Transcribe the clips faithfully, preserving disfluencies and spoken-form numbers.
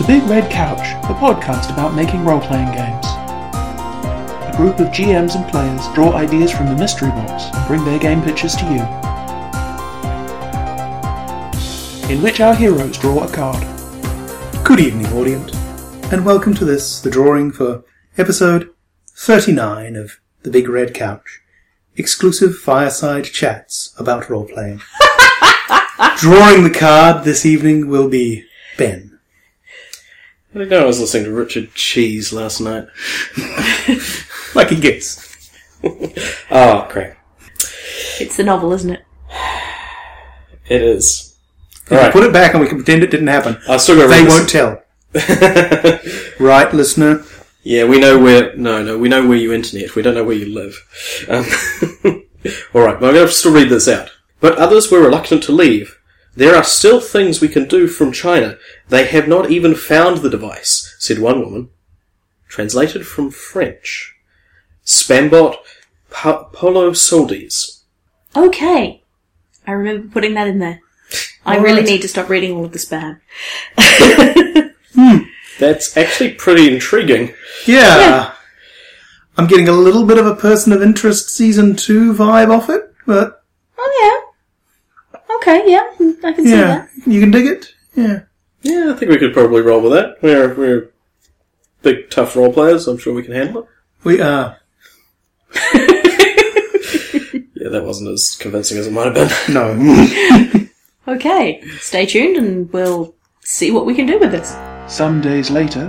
The Big Red Couch, the podcast about making role-playing games. A group of G Ms and players draw ideas from the mystery box and bring their game pitches to you, in which our heroes draw a card. Good evening, audience, and welcome to this, the drawing for episode thirty-nine of The Big Red Couch, exclusive fireside chats about role-playing. Drawing the card this evening will be Ben. I don't know, I was listening to Richard Cheese last night. I can guess. Oh, crap. It's the novel, isn't it? It is. We Right. can put it back and we can pretend it didn't happen. I've still got to They read won't tell. Right, listener? Yeah, we know where... No, no, we know where you internet. We don't know where you live. Um, Alright, well, I'm going to still read this out. But others were reluctant to leave. There are still things we can do from China. They have not even found the device, said one woman. Translated from French. Spambot pa- Polo Soldies. Okay. I remember putting that in there. I All really right. need to stop reading all of the spam. Hmm. That's actually pretty intriguing. Yeah. Yeah. I'm getting a little bit of a Person of Interest Season two vibe off it, but Oh, yeah. Okay, yeah. I can see yeah, that. you can dig it? Yeah. Yeah, I think we could probably roll with that. We're, we're big, tough role players. I'm sure we can handle it. We are. Yeah, that wasn't as convincing as it might have been. No. Okay. Stay tuned and we'll see what we can do with this. Some days later,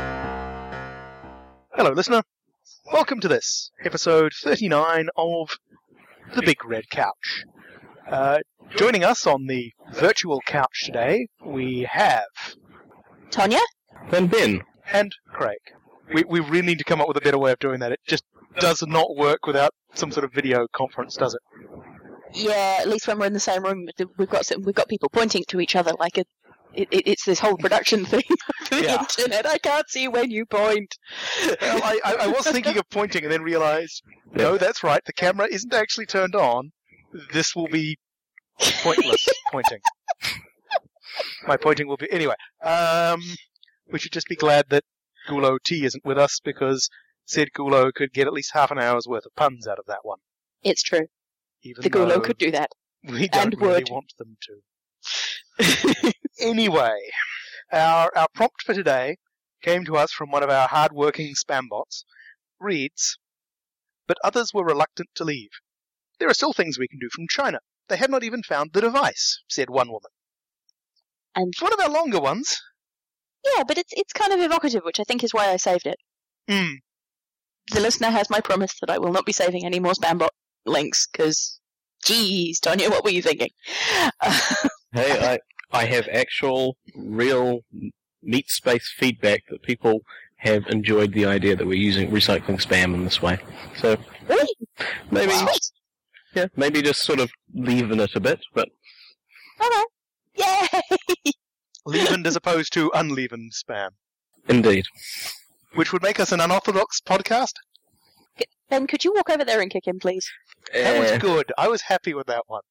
Hello, listener. Welcome to this, episode thirty-nine of The Big Red Couch. Uh, joining us on the virtual couch today, we have... Tonya? And Ben. and Craig. We, we really need to come up with a better way of doing that. It just does not work without some sort of video conference, does it? Yeah, at least when we're in the same room, we've got some, we've got people pointing to each other like a, it, it, it's this whole production thing for the Yeah. internet. I can't see when you point. Well, I, I, I was thinking of pointing and then realised, no, that's right, the camera isn't actually turned on. This will be pointless pointing. My pointing will be... Anyway, um, we should just be glad that Gulo T isn't with us, because said Gulo could get at least half an hour's worth of puns out of that one. It's true. Even The Gulo though could do that. we don't and really would. want them to. Anyway, our, our prompt for today came to us from one of our hard-working spam bots. Reads, but others were reluctant to leave. There are still things we can do from China. They have not even found the device, said one woman. And It's one of our longer ones. yeah, but it's it's kind of evocative, which I think is why I saved it. Hmm. The listener has my promise that I will not be saving any more spam bot links, because, geez, Tonya, what were you thinking? Hey, I I have actual, real, neat space feedback that people have enjoyed the idea that we're using recycling spam in this way. So Really? maybe, Sweet. yeah, maybe just sort of leaven it a bit, but Okay. Yay! Leavened as opposed to unleavened spam, indeed. which would make us an unorthodox podcast. Ben, could you walk over there and kick him, please? That was Eh, good. I was happy with that one.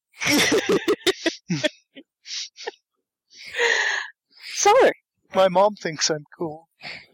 So, My mom thinks I'm cool.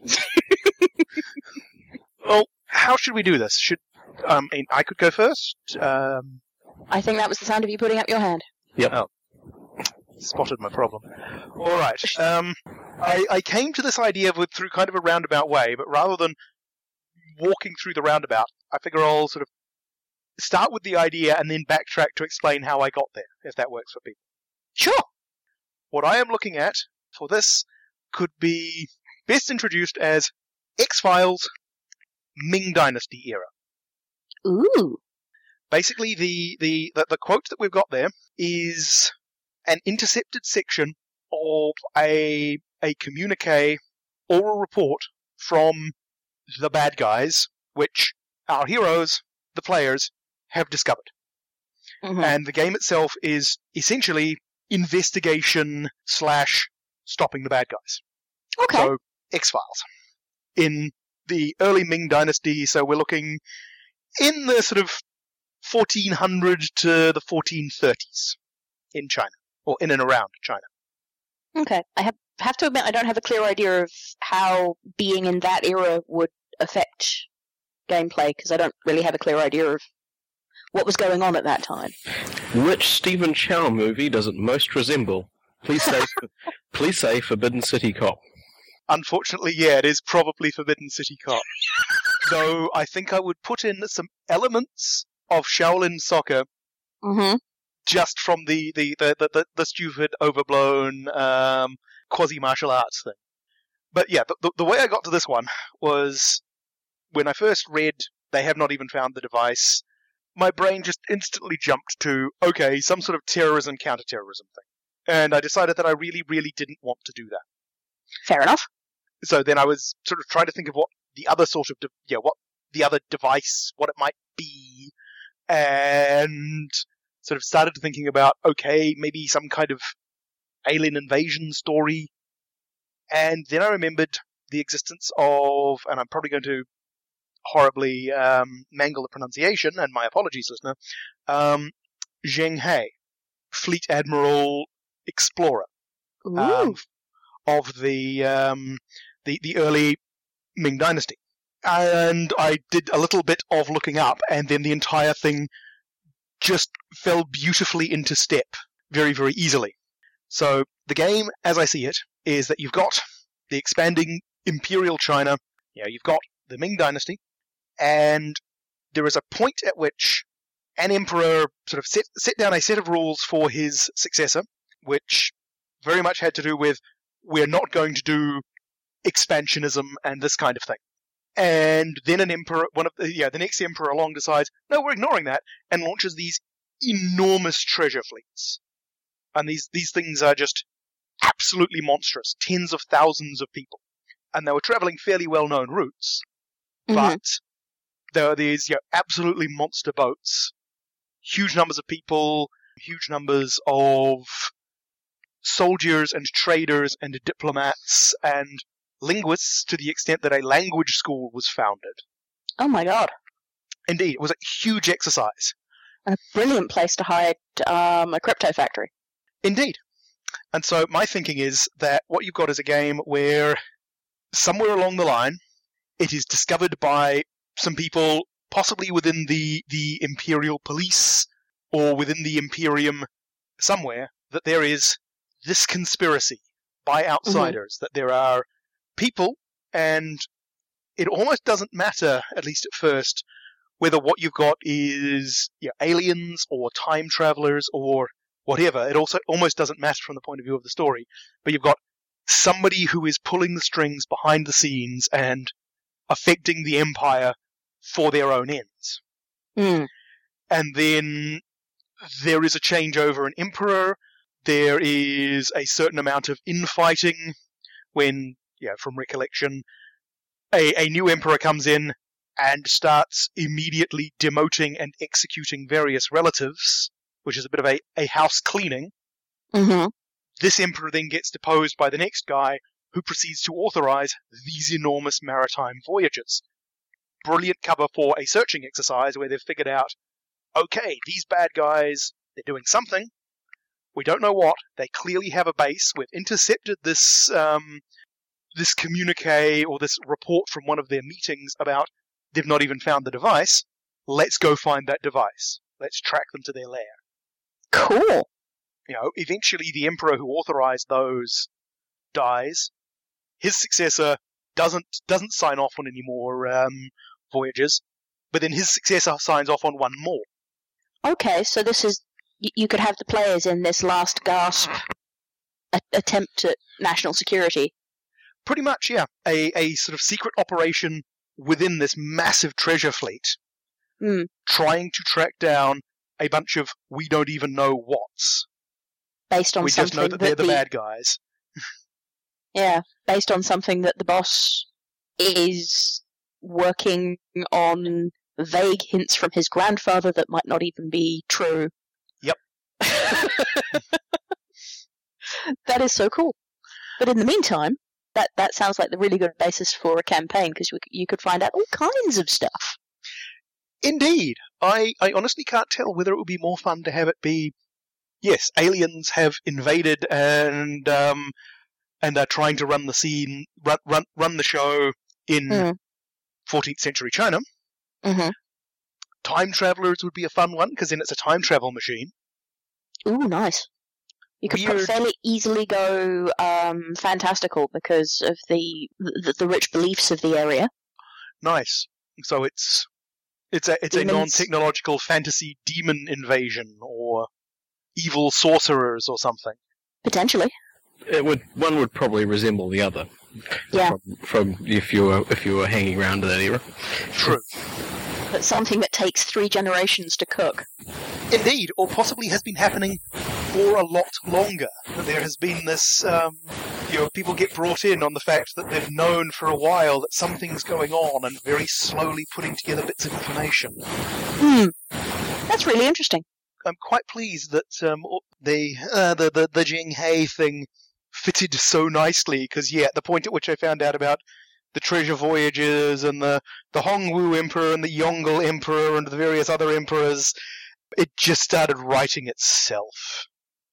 Well, how should we do this? Should um, I, mean, I could go first. Um, I think that was the sound of you putting up your hand. spotted my problem. All right. Um, I, I came to this idea with, through kind of a roundabout way, but rather than walking through the roundabout, I figure I'll sort of start with the idea and then backtrack to explain how I got there, if that works for people. Sure. What I am looking at for this could be best introduced as X-Files Ming Dynasty era. Ooh. Basically, the, the, the, the quote that we've got there is an intercepted section of a a communique oral report from the bad guys, which our heroes, the players, have discovered. Mhm. And the game itself is essentially investigation slash stopping the bad guys. Okay. So, X-Files. In the early Ming Dynasty, so we're looking in the sort of fourteen hundred to the fourteen thirties in China, or in and around China. Okay. I have have to admit I don't have a clear idea of how being in that era would affect gameplay, because I don't really have a clear idea of what was going on at that time. Which Stephen Chow movie does it most resemble? Please say, please say Forbidden City Cop. Unfortunately, yeah, it is probably Forbidden City Cop. Though I think I would put in some elements of Shaolin Soccer Mm-hmm. just from the, the, the, the, the, the stupid, overblown, um, quasi-martial arts thing. But yeah, the, the, the way I got to this one was when I first read they have not even found the device, my brain just instantly jumped to, okay, some sort of terrorism, counter-terrorism thing. And I decided that I really, really didn't want to do that. Fair enough. So then I was sort of trying to think of what the other sort of, de- yeah, what the other device, what it might be, and sort of started thinking about, okay, maybe some kind of alien invasion story. And then I remembered the existence of, and I'm probably going to horribly um, mangle the pronunciation, and my apologies, listener, um, Zheng He, Fleet Admiral Explorer um, of the, um, the the early Ming Dynasty. And I did a little bit of looking up, and then the entire thing just fell beautifully into step very, very easily. So the game, as I see it, is that you've got the expanding Imperial China, you know, you've got the Ming Dynasty, and there is a point at which an emperor sort of set, set down a set of rules for his successor, which very much had to do with, we're not going to do expansionism and this kind of thing. And then an emperor, one of the, yeah, the next emperor along decides, no, we're ignoring that, and launches these enormous treasure fleets. And these, these things are just absolutely monstrous, tens of thousands of people. And they were traveling fairly well-known routes, Mm-hmm. but there are these, you know, absolutely monster boats, huge numbers of people, huge numbers of soldiers and traders and diplomats and linguists, to the extent that a language school was founded. Oh my god. Indeed, it was a huge exercise. And a brilliant place to hide um, a crypto factory. Indeed. And so my thinking is that what you've got is a game where somewhere along the line it is discovered by some people, possibly within the, the Imperial Police or within the Imperium somewhere, that there is this conspiracy by outsiders, mm-hmm. that there are people, and it almost doesn't matter, at least at first, whether what you've got is, you know, aliens or time travelers or whatever. It also almost doesn't matter from the point of view of the story. But you've got somebody who is pulling the strings behind the scenes and affecting the Empire for their own ends. Mm. And then there is a changeover in Emperor. There is a certain amount of infighting when, yeah, from recollection, a, a new Emperor comes in and starts immediately demoting and executing various relatives, which is a bit of a, a house cleaning. Mm-hmm. This Emperor then gets deposed by the next guy, who proceeds to authorize these enormous maritime voyages. Brilliant cover for a searching exercise where they've figured out, okay, these bad guys, they're doing something. We don't know what. They clearly have a base. We've intercepted this um, this communique or this report from one of their meetings about they've not even found the device. Let's go find that device. Let's track them to their lair. Cool. You know, eventually the Emperor who authorized those dies. His successor doesn't doesn't sign off on any more um, voyages, but then his successor signs off on one more. Okay, so this is y- you could have the players in this last gasp a- attempt at national security. Pretty much, yeah. A a sort of secret operation within this massive treasure fleet, Mm. trying to track down a bunch of we don't even know what's. Based on We something just know that they're the the bad guys. yeah, based on something that the boss is working on vague hints from his grandfather that might not even be true. Yep. That is so cool. But in the meantime, that, that sounds like the really good basis for a campaign, because you, you could find out all kinds of stuff. Indeed. I, I honestly can't tell whether it would be more fun to have it be, yes, aliens have invaded and um, and they're trying to run the scene, run run, run the show in Mm. fourteenth century China. Mm-hmm. Time travelers would be a fun one, because then it's a time travel machine. Ooh, nice. You could pro- Weird. fairly easily go um, fantastical because of the, the the rich beliefs of the area. Nice. So it's it's a it's a Demons. non-technological fantasy demon invasion, or evil sorcerers or something. Potentially. It would one would probably resemble the other. Yeah. From, from if you were if you were hanging around in that era. True. But something that takes three generations to cook. Indeed, or possibly has been happening for a lot longer. There has been this, um, you know, people get brought in on the fact that they've known for a while that something's going on, and very slowly putting together bits of information. Hmm. That's really interesting. I'm quite pleased that um, the, uh, the the the Jing He thing fitted so nicely, because yeah, at the point at which I found out about the treasure voyages and the the Hongwu Emperor and the Yongle Emperor and the various other emperors, it just started writing itself.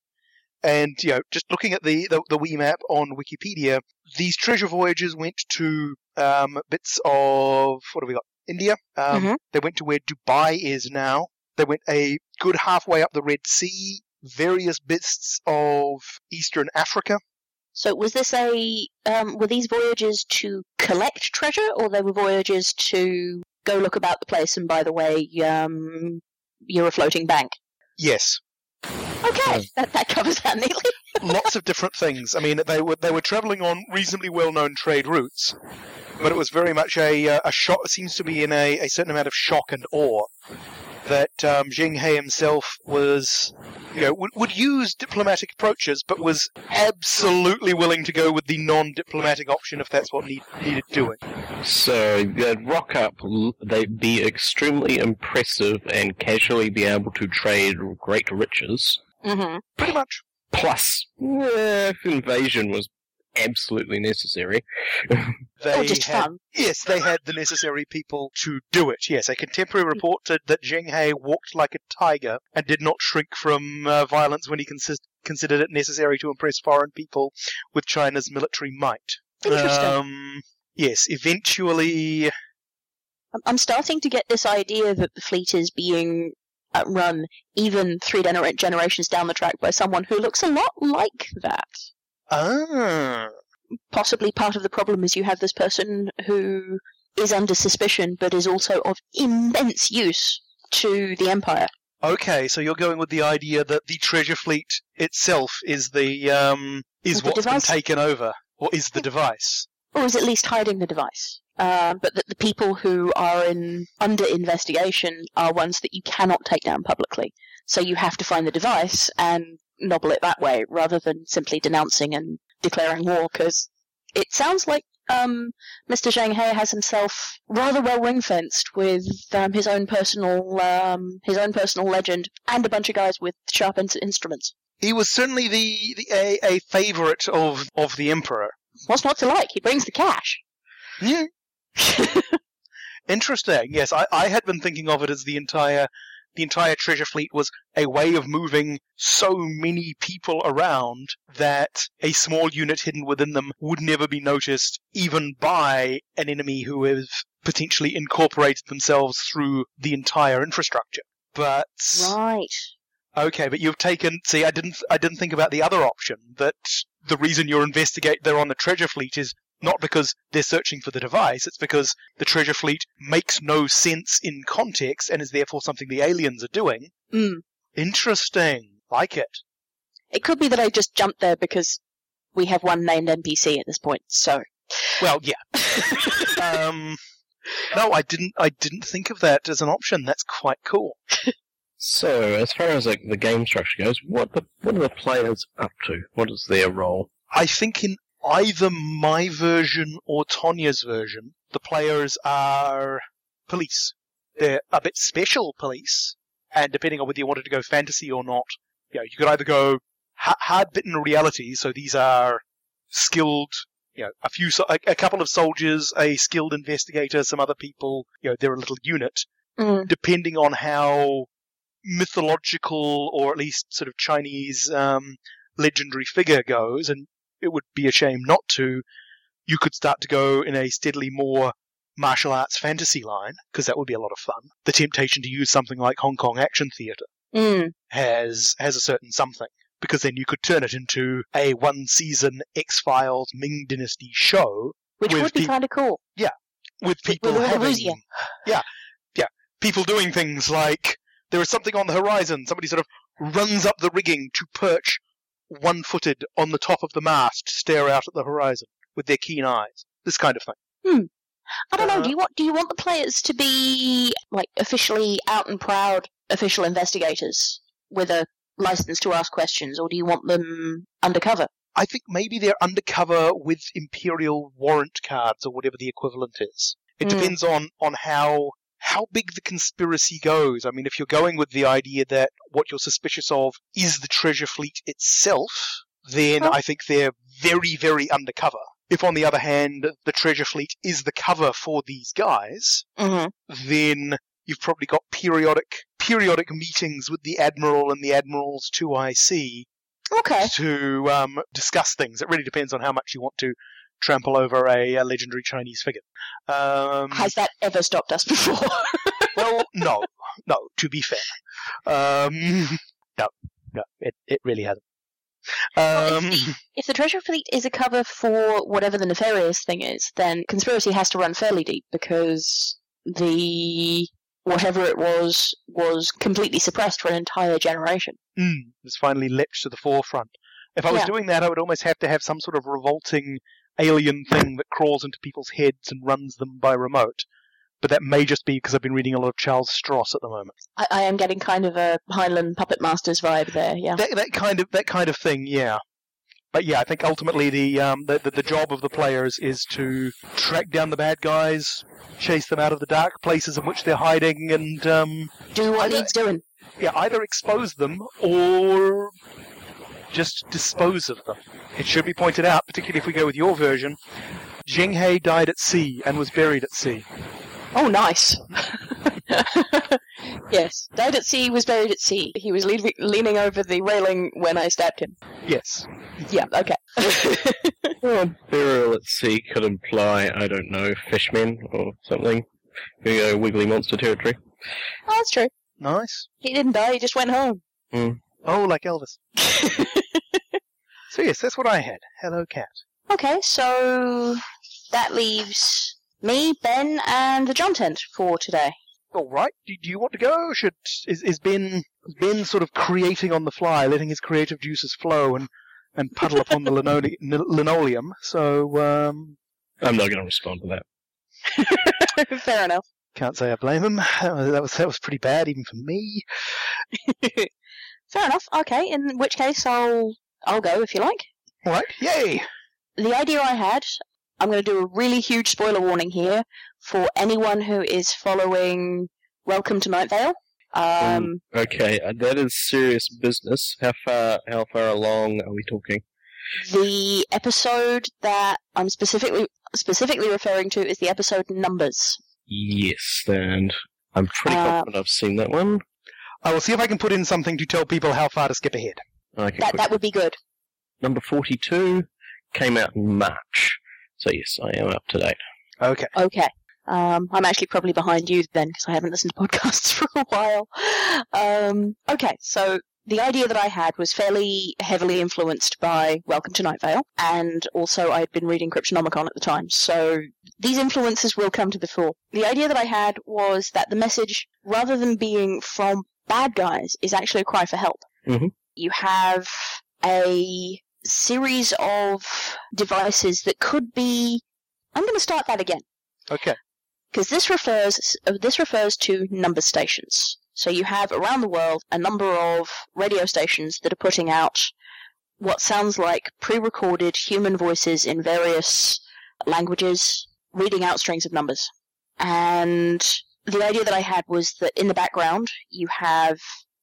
And you know, just looking at the the, the Wii map on Wikipedia, these treasure voyages went to um, bits of what have we got? India. Um, Mhm. They went to where Dubai is now. They went a good halfway up the Red Sea, various bits of Eastern Africa. So was this a um, were these voyages to collect treasure, or they were voyages to go look about the place and, by the way, um, you're a floating bank? Yes, Okay, that, that covers that neatly. lots of different things. I mean, they were they were travelling on reasonably well-known trade routes, but it was very much a uh, a shock. Seems to be in a, a certain amount of shock and awe that um, Jing He himself was, you know, would, would use diplomatic approaches, but was absolutely willing to go with the non-diplomatic option if that's what need, needed doing. So they'd rock up, l- they'd be extremely impressive and casually be able to trade great riches. Mm-hmm. Pretty much. Plus, eh, if invasion was absolutely necessary. They Or just had, fun. Yes, they had the necessary people to do it. Yes, a contemporary reported that Jing He walked like a tiger and did not shrink from uh, violence when he consist- considered it necessary to impress foreign people with China's military might. Interesting. Um, yes, eventually. I'm- I'm starting to get this idea that the fleet is being uh, run even three gener- generations down the track by someone who looks a lot like that. Ah. Possibly part of the problem is you have this person who is under suspicion but is also of immense use to the Empire. Okay, so you're going with the idea that the treasure fleet itself is the um is Is the what's been device? taken over, or is the device. Or is at least hiding the device. Uh, but that the people who are in under investigation are ones that you cannot take down publicly. So you have to find the device and nobble it that way, rather than simply denouncing and declaring war, because it sounds like um, Mister Zhang He has himself rather well ring-fenced with um, his own personal um, his own personal legend and a bunch of guys with sharp in- instruments. He was certainly the, the a, a favourite of of the Emperor. What's not to like? He brings the cash. Yeah. Interesting. Yes, I, I had been thinking of it as the entire the entire treasure fleet was a way of moving so many people around that a small unit hidden within them would never be noticed, even by an enemy who have potentially incorporated themselves through the entire infrastructure. But Right. okay, but you've taken. See, I didn't. I didn't think about the other option. That the reason you're investigate they're on the treasure fleet is not because they're searching for the device. It's because the treasure fleet makes no sense in context and is therefore something the aliens are doing. Mm. Interesting. Like it. It could be that I just jumped there because we have one named N P C at this point. So. Well, yeah. um, no, I didn't. I didn't think of that as an option. That's quite cool. So, as far as like the game structure goes, what the, what are the players up to? What is their role? I think in either my version or Tonya's version, the players are police. They're a bit special police, and depending on whether you wanted to go fantasy or not, you know, you could either go ha- hard-bitten reality, so these are skilled, you know, a few, so- a, a couple of soldiers, a skilled investigator, some other people, you know, they're a little unit, Mm. depending on how mythological or at least sort of Chinese um, legendary figure goes, and it would be a shame not to, you could start to go in a steadily more martial arts fantasy line, because that would be a lot of fun. The temptation to use something like Hong Kong Action Theatre Mm. has has a certain something, because then you could turn it into a one-season X-Files Ming Dynasty show Which with would be peop- kind of cool. with people with all the having, Wuxia. yeah, yeah, people doing things like there is something on the horizon. Somebody sort of runs up the rigging to perch one-footed on the top of the mast, to stare out at the horizon with their keen eyes. This kind of thing. I don't know. Uh, Do you want do you want the players to be like officially out and proud official investigators with a license to ask questions, or do you want them undercover? I think maybe they're undercover with Imperial warrant cards or whatever the equivalent is. It Mm. depends on, on how how big the conspiracy goes. I mean, if you're going with the idea that what you're suspicious of is the treasure fleet itself, then Oh. I think they're very, very undercover. If, on the other hand, the treasure fleet is the cover for these guys, Mm-hmm. then you've probably got periodic periodic meetings with the Admiral and the Admiral's two I C Okay. to um, discuss things. It really depends on how much you want to trample over a, a legendary Chinese figure. Um, Has that ever stopped us before? well, no, no. To be fair, um, no, no, it it really hasn't. Well, Um, if, the, if the treasure fleet is a cover for whatever the nefarious thing is, then conspiracy has to run fairly deep, because the whatever it was was completely suppressed for an entire generation. mm, it's finally leapt to the forefront. If I was Yeah. doing that, I would almost have to have some sort of revolting alien thing that crawls into people's heads and runs them by remote. But that may just be because I've been reading a lot of Charles Stross at the moment. I, I am getting kind of a Highland Puppet Masters vibe there, yeah. That that kind of that kind of thing, yeah. But yeah, I think ultimately the um the, the the job of the players is to track down the bad guys, chase them out of the dark places in which they're hiding, and um Do what I don't- needs doing. yeah, either expose them or just dispose of them. It should be pointed out, particularly if we go with your version, Zheng He died at sea and was buried at sea. Oh, nice. Yes, died at sea, was buried at sea. He was leaving, leaning over the railing when I stabbed him. Yes. Yeah, okay. Well, burial at sea could imply, I don't know, fishmen or something. You go wiggly monster territory. Oh, that's true. Nice. He didn't die, he just went home. Oh, like Elvis. So yes, that's what I had. Hello, cat. Okay, so that leaves me, Ben, and the John Tent for today. All right. Do, do you want to go? Should is is Ben is Ben sort of creating on the fly, letting his creative juices flow and, and puddle upon the linole- n- linoleum? So um, I'm not going to respond to that. Fair enough. can't say I blame him. That was that was, that was pretty bad even for me. Fair enough. Okay, in which case I'll I'll go if you like. All right. Yay. The idea I had, I'm going to do a really huge spoiler warning here for anyone who is following Welcome to Night Vale. Um, Okay, uh, that is serious business. How far? How far along are we talking? the episode that I'm specifically specifically referring to is the episode numbers. Yes, and I'm pretty Uh, confident I've seen that one. I will see if I can put in something to tell people how far to skip ahead. I can That quick- that would be good. Number forty-two came out in March, so yes, I am up to date. Okay. Okay. Um, I'm actually probably behind you then because I haven't listened to podcasts for a while. Um, okay, so the idea that I had was fairly heavily influenced by Welcome to Night Vale, and also I'd been reading Cryptonomicon at the time, so these influences will come to the fore. The idea that I had was that the message, rather than being from bad guys, is actually a cry for help. Mhm. You have a series of devices that could be... I'm going to start that again. Okay. Because this refers uh, this refers to number stations. So you have around the world a number of radio stations that are putting out what sounds like pre-recorded human voices in various languages, reading out strings of numbers. And the idea that I had was that in the background you have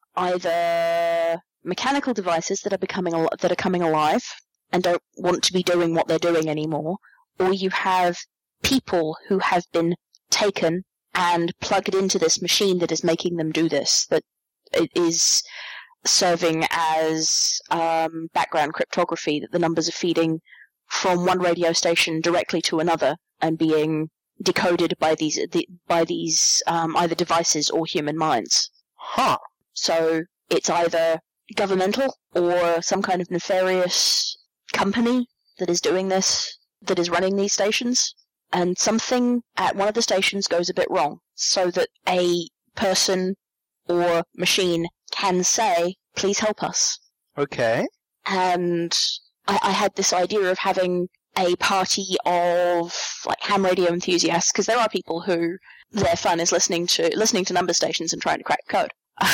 either mechanical devices that are becoming al- that are coming alive and don't want to be doing what they're doing anymore, or you have people who have been taken and plugged into this machine that is making them do this, that it is serving as um, background cryptography, that the numbers are feeding from one radio station directly to another and being decoded by these the, by these um, either devices or human minds. Huh. So it's either governmental or some kind of nefarious company that is doing this, that is running these stations, and something at one of the stations goes a bit wrong, so that a person or machine can say, please help us. Okay. And I, I had this idea of having a party of like ham radio enthusiasts, because there are people who their fun is listening to listening to number stations and trying to crack code.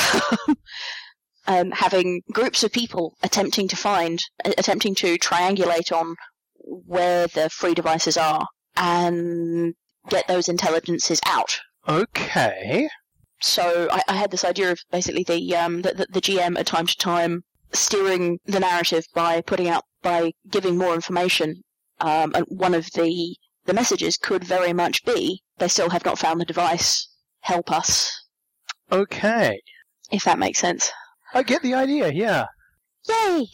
um, having groups of people attempting to find, attempting to triangulate on where the free devices are and get those intelligences out. Okay. So I, I had this idea of basically the, um, the, the the G M at time to time steering the narrative by putting out by giving more information. Um, and one of the the messages could very much be, "They still have not found the device. Help us." Okay. If that makes sense. I get the idea. Yeah. Yay!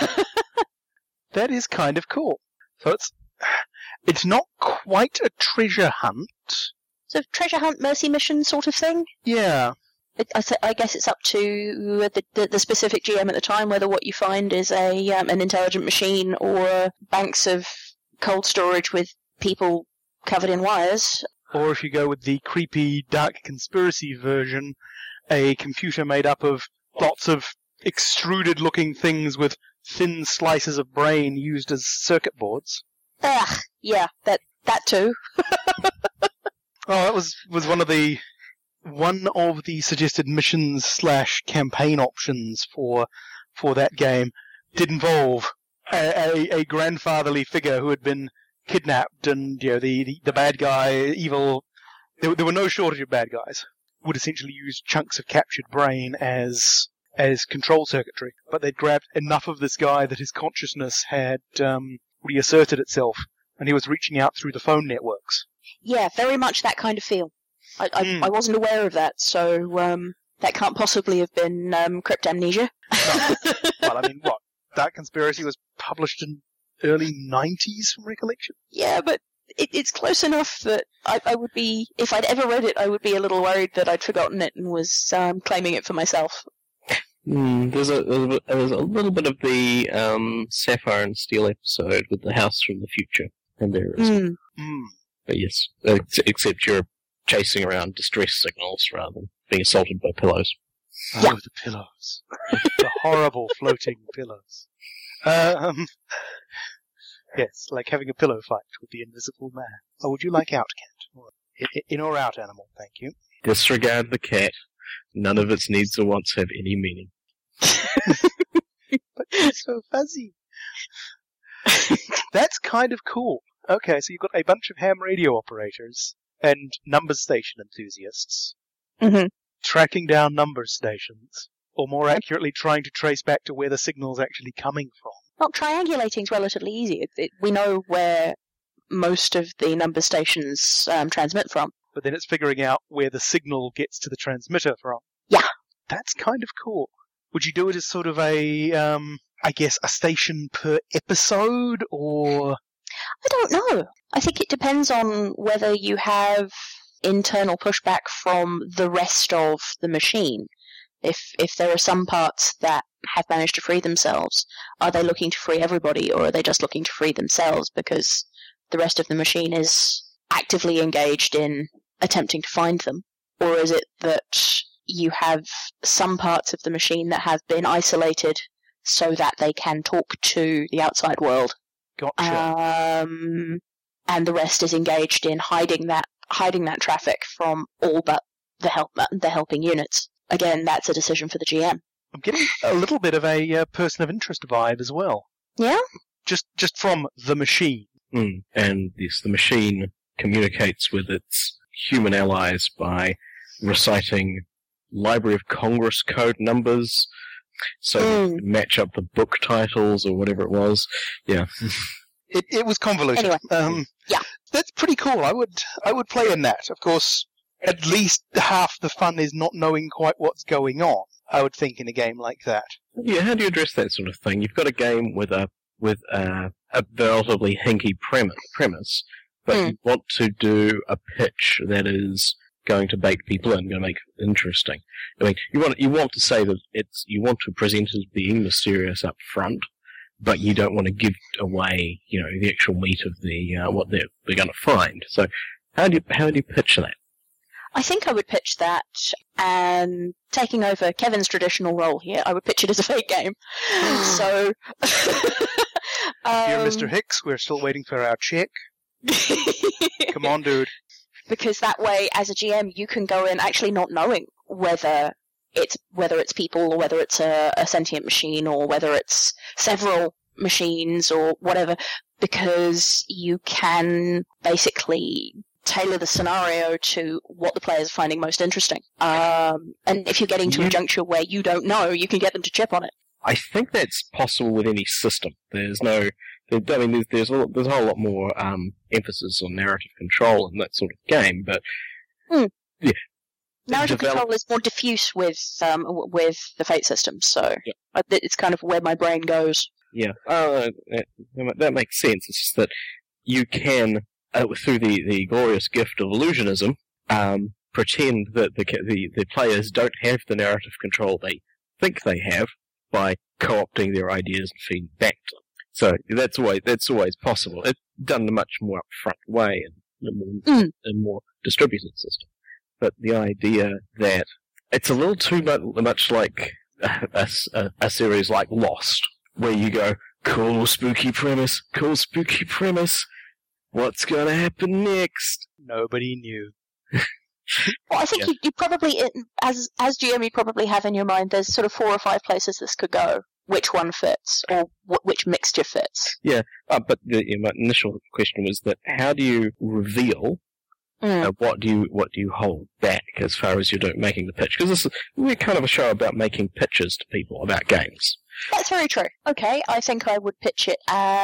That is kind of cool. So it's it's not quite a treasure hunt. So treasure hunt, mercy mission sort of thing. Yeah. It, I, th- I guess it's up to the, the, the specific G M at the time whether what you find is a um, an intelligent machine or banks of cold storage with people covered in wires. Or if you go with the creepy, dark conspiracy version, a computer made up of lots of extruded-looking things with thin slices of brain used as circuit boards. Ugh, yeah, that that too. Oh, that was, was one of the one of the suggested missions slash campaign options for for that game. Did involve a, a, a grandfatherly figure who had been kidnapped, and you know the, the, the bad guy, evil. There, there were no shortage of bad guys. Would essentially use chunks of captured brain as as control circuitry, but they'd grabbed enough of this guy that his consciousness had um, reasserted itself, and he was reaching out through the phone networks. Yeah, very much that kind of feel. I, I, mm. I wasn't aware of that, so um, that can't possibly have been um, cryptamnesia. No. Well, I mean, what? Dark Conspiracy was published in early nineties, from recollection? Yeah, but it, it's close enough that I, I would be, if I'd ever read it, I would be a little worried that I'd forgotten it and was um, claiming it for myself. Mm, there's, a, there's, a, there's a little bit of the um, Sapphire and Steel episode with the house from the future in there as well. Mm. Mm. But yes, except you're chasing around distress signals rather than being assaulted by pillows. Oh, Yeah. the pillows. The horrible floating pillows. Um, yes, like having a pillow fight with the invisible man. Oh, would you like out, cat? In, in or out, animal, thank you. Disregard the cat. None of its needs or wants have any meaning. But it's so fuzzy. That's kind of cool. Okay, so you've got a bunch of ham radio operators and number station enthusiasts Mm-hmm. tracking down number stations, or more accurately trying to trace back to where the signal's actually coming from. Well, triangulating is relatively easy. It, it, we know where most of the number stations um, transmit from. But then it's figuring out where the signal gets to the transmitter from. Yeah. That's kind of cool. Would you do it as sort of a, um, I guess, a station per episode, or... I don't know. I think it depends on whether you have internal pushback from the rest of the machine. If if there are some parts that have managed to free themselves, are they looking to free everybody, or are they just looking to free themselves because the rest of the machine is actively engaged in attempting to find them? Or is it that you have some parts of the machine that have been isolated so that they can talk to the outside world? Gotcha. Um, and the rest is engaged in hiding that hiding that traffic from all but the help the helping units. Again, that's a decision for the G M. I'm getting a little bit of a uh, person of interest vibe as well. Yeah? Just just from the machine. Mm. And yes, the machine communicates with its human allies by reciting Library of Congress code numbers, so Mm. they match up the book titles or whatever it was. Yeah. It it was convoluted. Anyway. Um, Yeah. That's pretty cool. I would I would play in that. Of course, at least half the fun is not knowing quite what's going on. I would think, in a game like that. Yeah, how do you address that sort of thing? You've got a game with a with a, a relatively hinky premise, premise but Mm. you want to do a pitch that is going to bait people in, going to make it interesting. I mean, you want you want to say that it's you want to present it as being mysterious up front, but you don't want to give away, you know, the actual meat of the uh, what they're they're going to find. So, how do you how do you pitch that? I think I would pitch that, and taking over Kevin's traditional role here, I would pitch it as a fake game. so, Dear um, Mister Hicks, we're still waiting for our check. Come on, dude. Because that way, as a G M, you can go in actually not knowing whether it's whether it's people or whether it's a, a sentient machine or whether it's several machines or whatever, because you can basically tailor the scenario to what the players are finding most interesting. Um, and if you're getting to a Yeah. juncture where you don't know, you can get them to chip on it. I think that's possible with any system. There's no, there, I mean, there's there's a, lot- there's a whole lot more um, emphasis on narrative control in that sort of game, but Narrative develop- control is more diffuse with um, w- with the Fate system, so Yeah. uh, th- it's kind of where my brain goes. yeah, uh, that, that makes sense. It's just that you can, uh, through the, the glorious gift of illusionism, um, pretend that the, ca- the the players don't have the narrative control they think they have by co-opting their ideas and feeding back to them. So that's always that's always possible. It's done in a much more upfront way and in a more, Mm. a more distributed system. But the idea that it's a little too much, much like a, a, a series like Lost, where you go, cool spooky premise, cool spooky premise, what's gonna happen next? Nobody knew. Well, I think Yeah. you, you probably, it- as as G M, you probably have in your mind there's sort of four or five places this could go. Which one fits, or wh- which mixture fits? Uh, but the, yeah, my initial question was that how do you reveal Mm. Uh, what do you what do you hold back as far as you're doing, making the pitch? Because this is, we're kind of a show about making pitches to people about games. That's very true. Okay, I think I would pitch it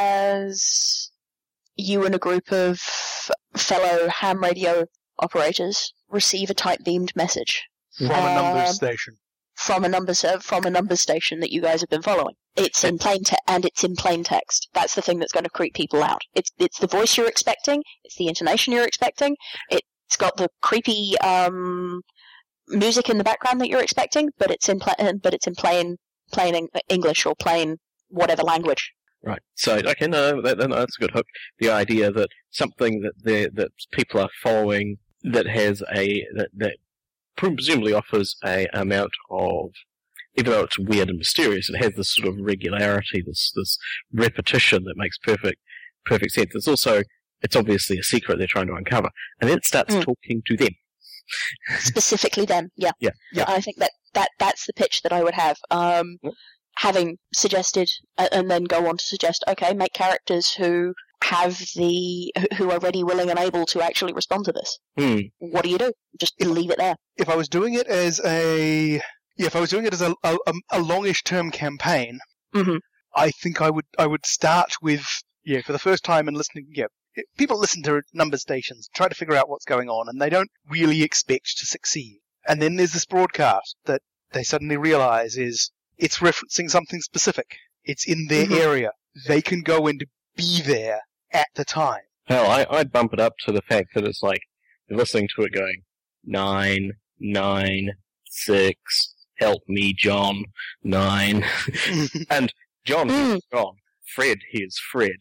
as you and a group of fellow ham radio operators receive a type beamed message From a numbers Um, station. from a numbers uh, from a numbers station that you guys have been following. It's in plain te- and it's in plain text. That's the thing that's going to creep people out. It's it's the voice you're expecting. It's the intonation you're expecting. It's got the creepy um, music in the background that you're expecting, but it's in pla- but it's in plain plain Eng- English or plain whatever language. Right. So, okay, no, that, no, that's a good hook. The idea that something that they that people are following that has a that, that presumably offers a amount of, even though it's weird and mysterious, it has this sort of regularity, this this repetition that makes perfect perfect sense. It's also, it's obviously a secret they're trying to uncover, and then it starts Mm. talking to them. Specifically them, yeah. Yeah. Yeah. I think that, that that's the pitch that I would have. Um, Yep. Having suggested, uh, and then go on to suggest, okay, make characters who have the, who are ready, willing, and able to actually respond to this. Hmm. What do you do? Just leave it there. If I was doing it as a, yeah, if I was doing it as a a, a longish term campaign, Mhm. I think I would I would start with, yeah, for the first time and listening. Yeah, it- people listen to number stations, try to figure out what's going on, and they don't really expect to succeed. And then there's this broadcast that they suddenly realize is it's referencing something specific. It's in their Mhm. area. They can go and be there at the time. Hell, I, I'd bump it up to the fact that it's like, you're listening to it going, nine, nine, six, help me, John, nine. And John Mm. is John. Fred, here's Fred.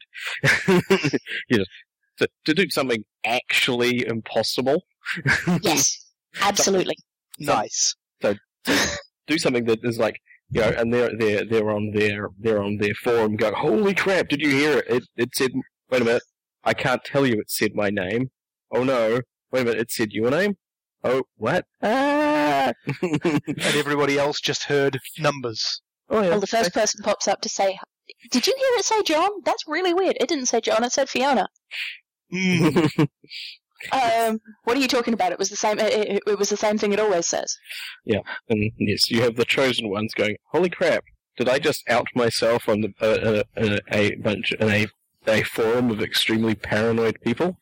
you know, to, to do something actually impossible. Yes, absolutely. Nice. Do something that is like, you know, and they're they're they're on their they're on their forum go, holy crap, did you hear it? It it said, wait a minute, I can't tell you it said my name. Oh no, wait a minute, it said your name? Oh, what? Ah! And everybody else just heard numbers. Oh yeah. Well, the first person pops up to say, "Did you hear it say John? That's really weird. It didn't say John. It said Fiona." Mm. Um, what are you talking about? It was the same. It, it, it was the same thing it always says. And yes, you have the chosen ones going, holy crap, did I just out myself on the, uh, uh, a bunch, in a, a forum of extremely paranoid people?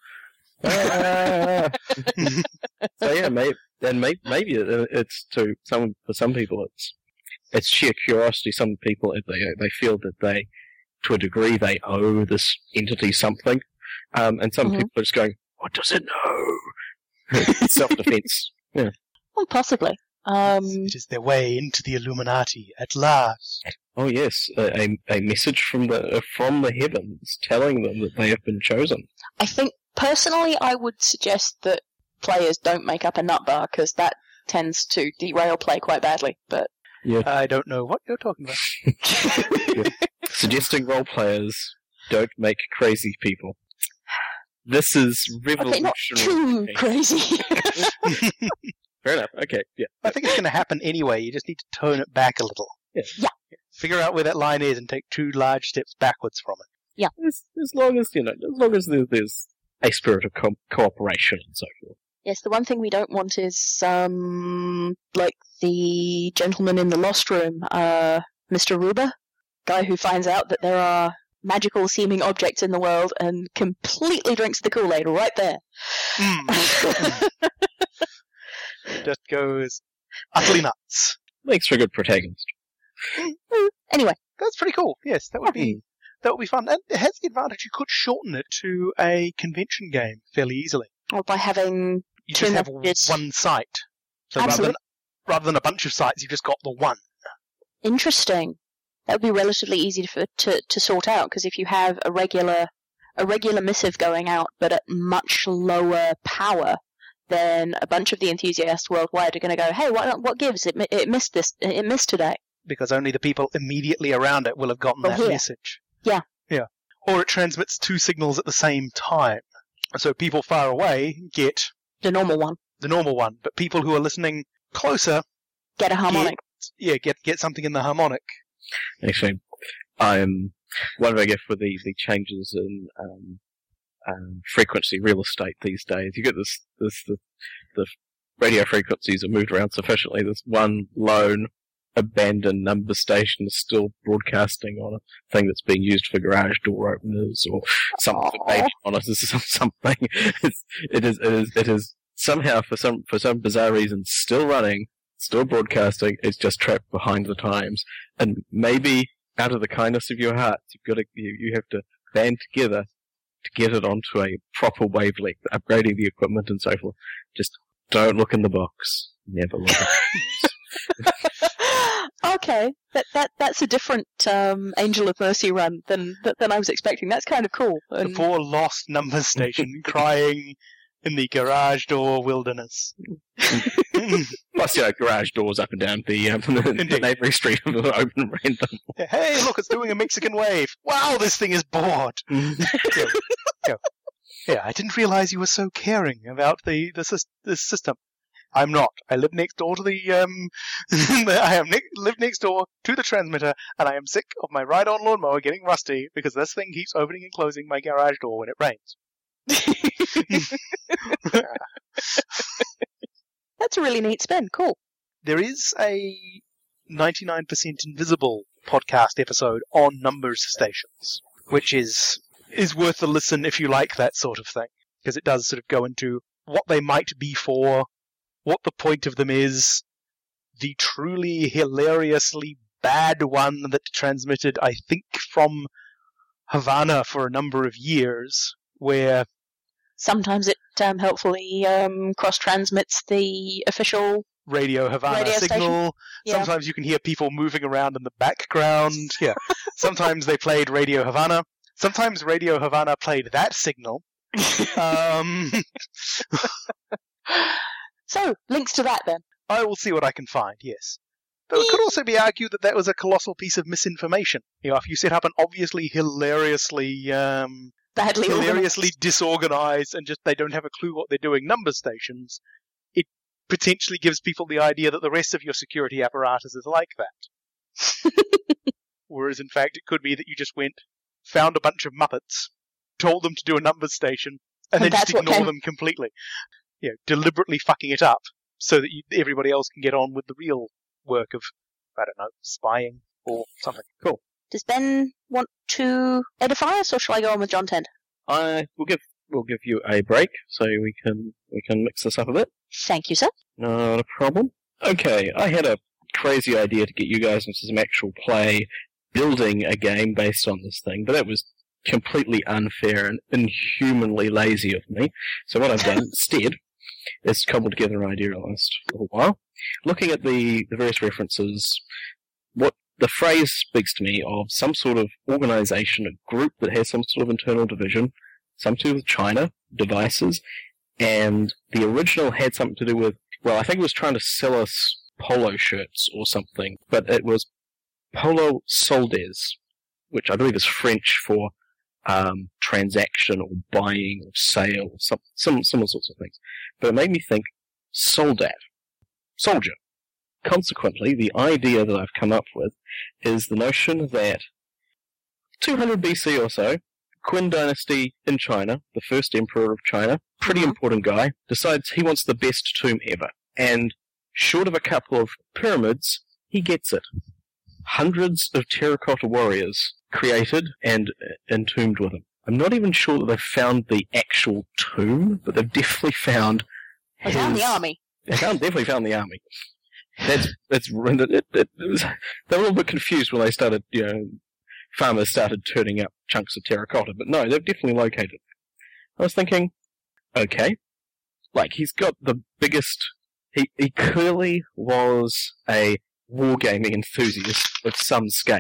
Ah. So yeah, maybe, then may, maybe it- it's to some, for some people it's it's sheer curiosity. Some people, they they feel that they, to a degree, they owe this entity something, um, and some Mhm. people are just going, "What does it know?" Self-defense. Yeah. Well, possibly. Um, It is their way into the Illuminati at last. Oh yes, a, a a message from the uh, from the heavens telling them that they have been chosen. I think, personally, I would suggest that players don't make up a nut bar, because that tends to derail play quite badly, but... I don't know what you're talking about. Suggesting role players don't make crazy people. This is Okay, not revolutionary. too crazy. Fair enough. Okay, yeah. I think it's going to happen anyway. You just need to tone it back a little. Yeah. Yeah. Figure out where that line is and take two large steps backwards from it. As, as long as you know, as long as there, there's a spirit of co- cooperation and so forth. Yes, the one thing we don't want is, um, like the gentleman in the Lost Room, uh, Mister Ruber, guy who finds out that there are magical seeming objects in the world and completely drinks the Kool-Aid right there. Mm. Just goes utterly nuts. Makes for a good protagonist. Anyway, That's pretty cool. Yes, that would be that would be fun. And it has the advantage you could shorten it to a convention game fairly easily. or by having You Two just have messages. one site. So rather Absolutely. than, rather than a bunch of sites, you've just got the one. interesting, that would be relatively easy to to, to sort out, because if you have a regular a regular missive going out, but at much lower power, then a bunch of the enthusiasts worldwide are going to go, "Hey, what what gives? It mi- it missed this. It missed today." Because only the people immediately around it will have gotten Oh, that here. message. Yeah. Yeah. Or it transmits two signals at the same time. So people far away get The normal one. the normal one, but people who are listening closer, Get a harmonic. yeah, get get something in the harmonic. Actually, I'm one big if with the, the changes in um, um, frequency real estate these days. You get this this the, the radio frequencies are moved around sufficiently. This one lone abandoned number station is still broadcasting on a thing that's being used for garage door openers or something for Aw. baby monitors or something. It's, it is it is it is somehow for some for some bizarre reason still running, still broadcasting. It's just trapped behind the times, and maybe out of the kindness of your heart, you've got to you, you have to band together to get it onto a proper wavelength, upgrading the equipment and so forth. Just don't look in the box. Never look. Okay, that that that's a different um, Angel of Mercy run than than I was expecting. That's kind of cool. The And poor lost number station crying in the garage door wilderness. Plus, you know, garage doors up and down the, um, the, the Indeed. neighbouring street are open random. Hey, look, it's doing a Mexican wave. Wow, this thing is bored. Go, go. Yeah, I didn't realize you were so caring about the the sys- this system. I'm not. I live next door to the um. I am ne- live next door to the transmitter, and I am sick of my ride-on lawnmower getting rusty because this thing keeps opening and closing my garage door when it rains. that's a really neat spin. Cool. There is a ninety-nine percent Invisible podcast episode on numbers stations, which is is worth a listen if you like that sort of thing, because it does sort of go into what they might be for, what the point of them is, the truly hilariously bad one that transmitted, I think, from Havana for a number of years, where Sometimes it um, helpfully um, cross transmits the official. Radio Havana Radio signal. station. Yeah. Sometimes you can hear people moving around in the background. Yeah. Sometimes they played Radio Havana. Sometimes Radio Havana played that signal. Um, So links to that then. I will see what I can find, yes. Though it could also be argued that that was a colossal piece of misinformation. You know, if you set up an obviously hilariously, um, Badly hilariously disorganized and just they don't have a clue what they're doing number stations, it potentially gives people the idea that the rest of your security apparatus is like that. Whereas in fact it could be that you just went, found a bunch of Muppets, told them to do a number station, and, And then just that's what ignore came- them completely. You know, deliberately fucking it up so that you, everybody else can get on with the real work of, I don't know, spying or something. Cool. Does Ben want to edify us, or shall I go on with John Tent? I will give we'll give you a break so we can we can mix this up a bit. Thank you, sir. Not a problem. Okay, I had a crazy idea to get you guys into some actual play, building a game based on this thing, but that was completely unfair and inhumanly lazy of me. So what I've done instead is cobbled together an idea in the last little while. Looking at the, the various references, what the phrase speaks to me of some sort of organization, a group that has some sort of internal division, something to do with China, devices, and the original had something to do with, well, I think it was trying to sell us polo shirts or something, but it was Polo Soldes, which I believe is French for um, transaction or buying or sale, or some, some similar sorts of things. But it made me think, soldat, soldier. Consequently, the idea that I've come up with is the notion that two hundred B C or so, Qin dynasty in China, the first emperor of China, pretty important guy, decides he wants the best tomb ever. And short of a couple of pyramids, he gets it. Hundreds of terracotta warriors created and entombed with him. I'm not even sure that they've found the actual tomb, but they've definitely found They found the army. They found, definitely found the army. That's that's it, it, it was, they were a little bit confused when they started, you know, farmers started turning up chunks of terracotta, but no, they've definitely located it. I was thinking, okay, like he's got the biggest. He he clearly was a wargaming enthusiast of some scale.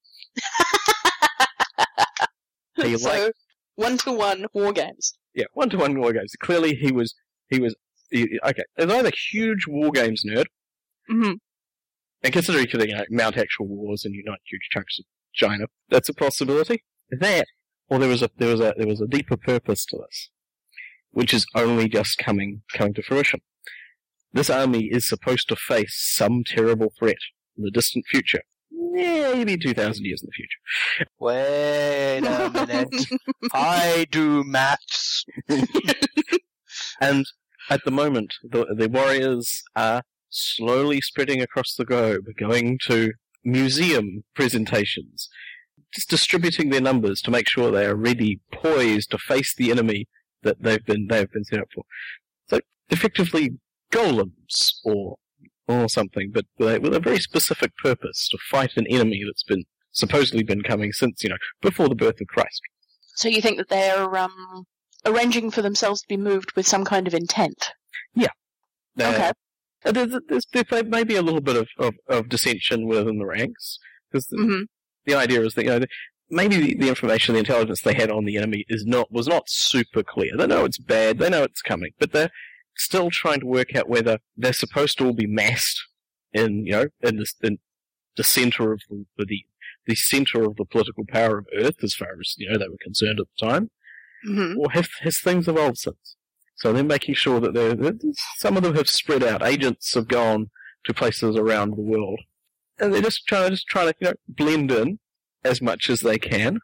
He so liked, one to one war games. yeah, one to one war games. Clearly, he was he was he, okay. There's either huge war games nerd, Mm-hmm. and considering he could, you know, mount actual wars and unite huge chunks of China, that's a possibility. That, or there was a there was a there was a deeper purpose to this, which is only just coming coming to fruition. This army is supposed to face some terrible threat in the distant future. Maybe two thousand years in the future. Wait a minute. I do maths. And at the moment, the, the warriors are slowly spreading across the globe, going to museum presentations, just distributing their numbers to make sure they are ready, poised to face the enemy that they've been they've been set up for. So effectively, golems or or something, but they, with a very specific purpose to fight an enemy that's been supposedly been coming since, you know, before the birth of Christ. So you think that they're um, arranging for themselves to be moved with some kind of intent? Yeah. Uh, Okay. There's, there's, there may be a little bit of, of, of dissension within the ranks, because the, Mm-hmm. the idea is that, you know, maybe the, the information, the intelligence they had on the enemy is not was not super clear. They know it's bad, they know it's coming, but they're still trying to work out whether they're supposed to all be massed in, you know, in the, in the center of the, the the center of the political power of Earth, as far as, you know, they were concerned at the time, Mm-hmm. or have has things evolved since? So they're making sure that they're, that some of them have spread out. Agents have gone to places around the world, and they're just trying to just trying to, you know, blend in as much as they can,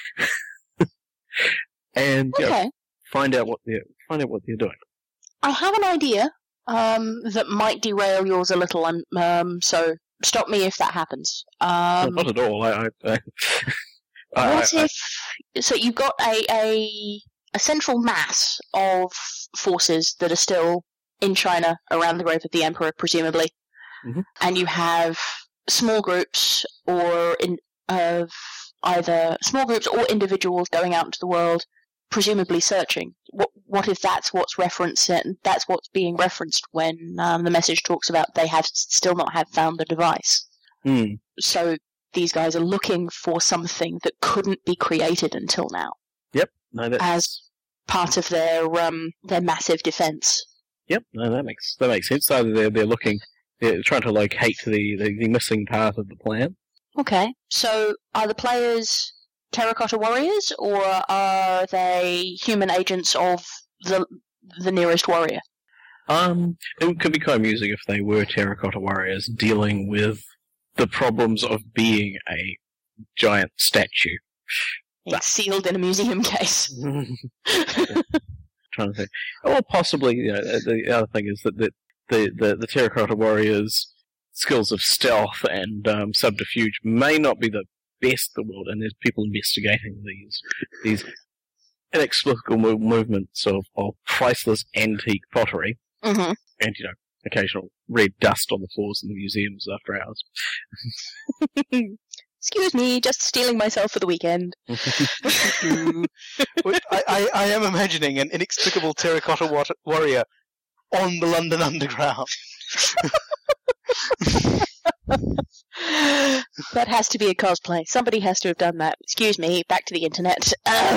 and you know, Okay. find out what they're find out what they're doing. I have an idea um, that might derail yours a little, um, um, so stop me if that happens. Well, Um, not at all. I, I, I, I, what I, if... So you've got a, a, a central mass of forces that are still in China around the grave of the Emperor, presumably. Mhm. And you have small groups or in, of either small groups or individuals going out into the world, presumably searching. What what if that's what's referenced? That's what's being referenced when um, the message talks about they have still not have found the device. hmm. So these guys are looking for something that couldn't be created until now Yep. No, that's, as part of their um their massive defense. Yep. No, that makes that makes sense. Either they're they're looking, they're trying to locate the, the the missing part of the plan. Okay, so are the players terracotta warriors, or are they human agents of the the nearest warrior? Um, it could be kind of amusing if they were terracotta warriors dealing with the problems of being a giant statue. It's sealed in a museum case. Trying to think, or possibly, you know, the other thing is that the the, the, the terracotta warriors' skills of stealth and um, subterfuge may not be the best in the world, and there's people investigating these these inexplicable move, movements of, of priceless antique pottery, Mm-hmm. and, you know, occasional red dust on the floors in the museums after hours. Excuse me, just stealing myself for the weekend. Well, I, I, I am imagining an inexplicable terracotta wa- warrior on the London Underground. That has to be a cosplay. Somebody has to have done that. Excuse me, back to the internet. Uh,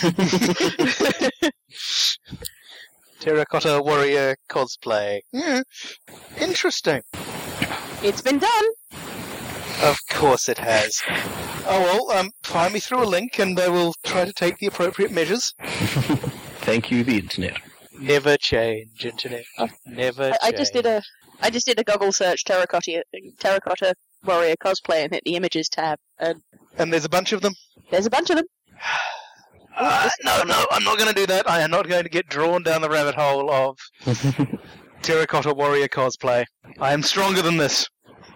Terracotta warrior cosplay. Yeah. Interesting. it's been done. Of course it has. Oh well, um, find me through a link and I will try to take the appropriate measures. Thank you, the internet. Never change, internet. Never I, change. I just did a, I just did a Google search terracotta, terracotta warrior cosplay and hit the images tab, and And there's a bunch of them? there's a bunch of them. Uh, no, no, I'm not going to do that. I am not going to get drawn down the rabbit hole of terracotta warrior cosplay. I am stronger than this.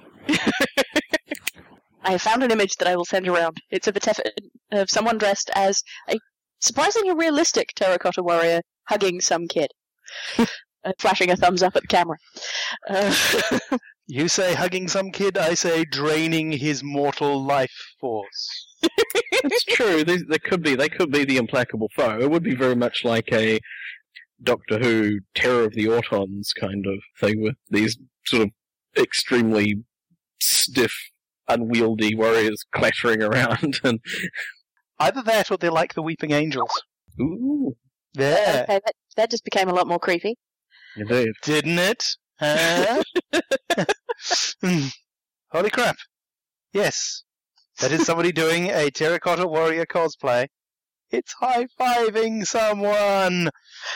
I have found an image that I will send around. It's of a tef- of someone dressed as a surprisingly realistic terracotta warrior hugging some kid, uh, flashing a thumbs up at the camera. Uh, You say hugging some kid, I say draining his mortal life force. It's true. They, they could be. They could be the implacable foe. It would be very much like a Doctor Who Terror of the Autons kind of thing, with these sort of extremely stiff, unwieldy warriors clattering around. And Either that or they're like the Weeping Angels. ooh, There. okay, that, that just became a lot more creepy. indeed. Didn't it? Huh? Hmm. Holy crap. Yes. That is somebody doing a terracotta warrior cosplay. It's high-fiving someone!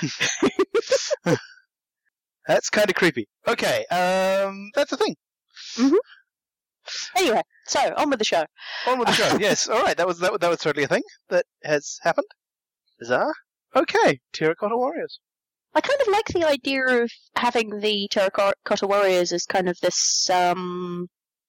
That's kind of creepy. Okay, um, that's the thing. Anyway, so on with the show. On with the show. Yes, alright, that was, that, was- that was totally a thing that has happened. Bizarre. Okay, terracotta warriors. I kind of like the idea of having the terracotta warriors as kind of this um,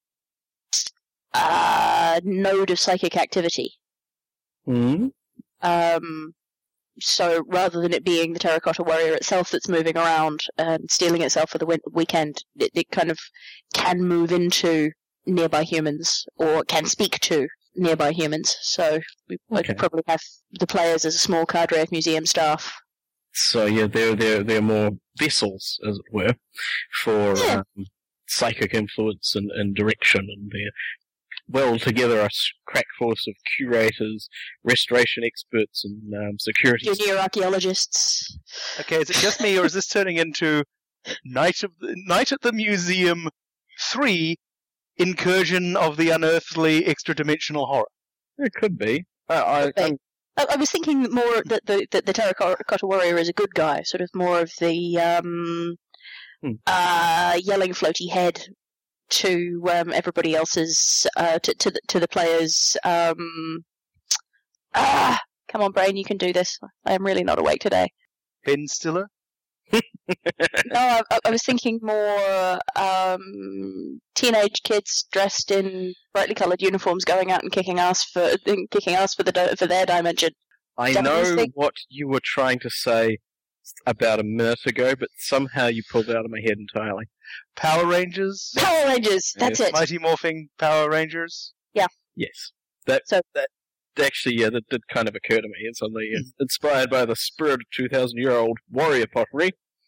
uh, node of psychic activity. Hmm. Um, so rather than it being the terracotta warrior itself that's moving around and stealing itself for the win- weekend, it, it kind of can move into nearby humans or can speak to nearby humans. So we Okay. would probably have the players as a small cadre of museum staff. So yeah, they're they're they're more vessels, as it were, for Yeah. um, psychic influence and, and direction, and they're well together a s- crack force of curators, restoration experts, and um, security. Junior archaeologists. Okay, is it just me, or is this turning into Night of the, Night at the Museum three, Incursion of the Unearthly Extra-Dimensional Horror? It could be. I, I, Could be. I'm- I, I was thinking more that the, that the terracotta warrior is a good guy, sort of more of the um, Hmm. uh, yelling floaty head to um, everybody else's uh, to to the, to the players. Um, ah, come on, brain, you can do this. I am really not awake today. Ben Stiller? No, I, I- I was thinking more um, teenage kids dressed in brightly coloured uniforms going out and kicking ass for kicking ass for the di- for their dimension. I Japanese know thing. what you were trying to say about a minute ago, but somehow you pulled it out of my head entirely. Power Rangers? Power Rangers, that's Yes. it. Mighty Morphing Power Rangers? Yes. That, So- that actually, yeah, that did kind of occur to me. It's on the, uh, inspired by the spirit of two thousand year old warrior pottery.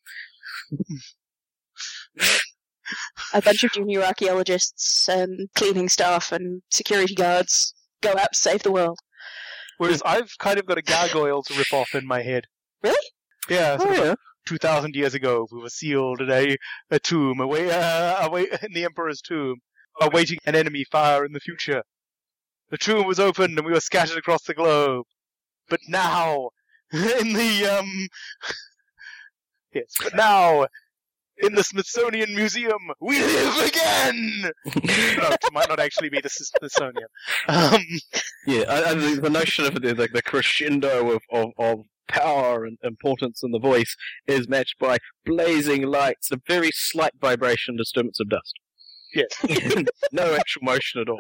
A bunch of junior archaeologists and cleaning staff and security guards go out to save the world. Whereas I've kind of got a gargoyles rip-off in my head. Really? Yeah, sort Oh, of yeah. like two thousand years ago, we were sealed in a, a tomb, away, uh, away in the Emperor's tomb, awaiting an enemy fire in the future. The tomb was opened and we were scattered across the globe. But now, in the, um... yes, but now, in the Smithsonian Museum, we live again! No, it might not actually be the Smithsonian. Um, Yeah, I, I, the, the notion of the, the, the crescendo of, of, of power and importance in the voice is matched by blazing lights, a very slight vibration, disturbance of dust. yes. No actual motion at all.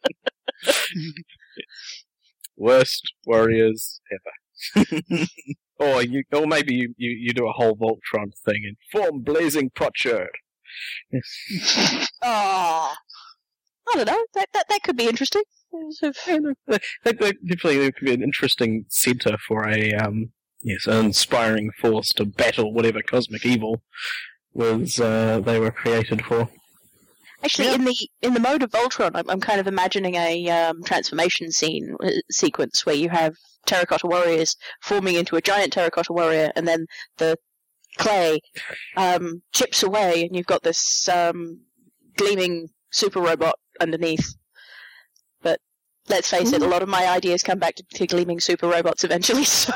Worst warriors ever. Or you, or maybe you, you, you do a whole Voltron thing and form Blazing Potsherd. Yes. Oh, I don't know. That that, that could be interesting. That, that, that definitely could be an interesting centre for a um yes, an inspiring force to battle whatever cosmic evil was uh, they were created for. Actually, Yeah. in the in the mode of Voltron, I'm, I'm kind of imagining a um, transformation scene uh, sequence where you have terracotta warriors forming into a giant terracotta warrior, and then the clay um, chips away, and you've got this um, gleaming super robot underneath. But let's face it, a lot of my ideas come back to, to gleaming super robots eventually. So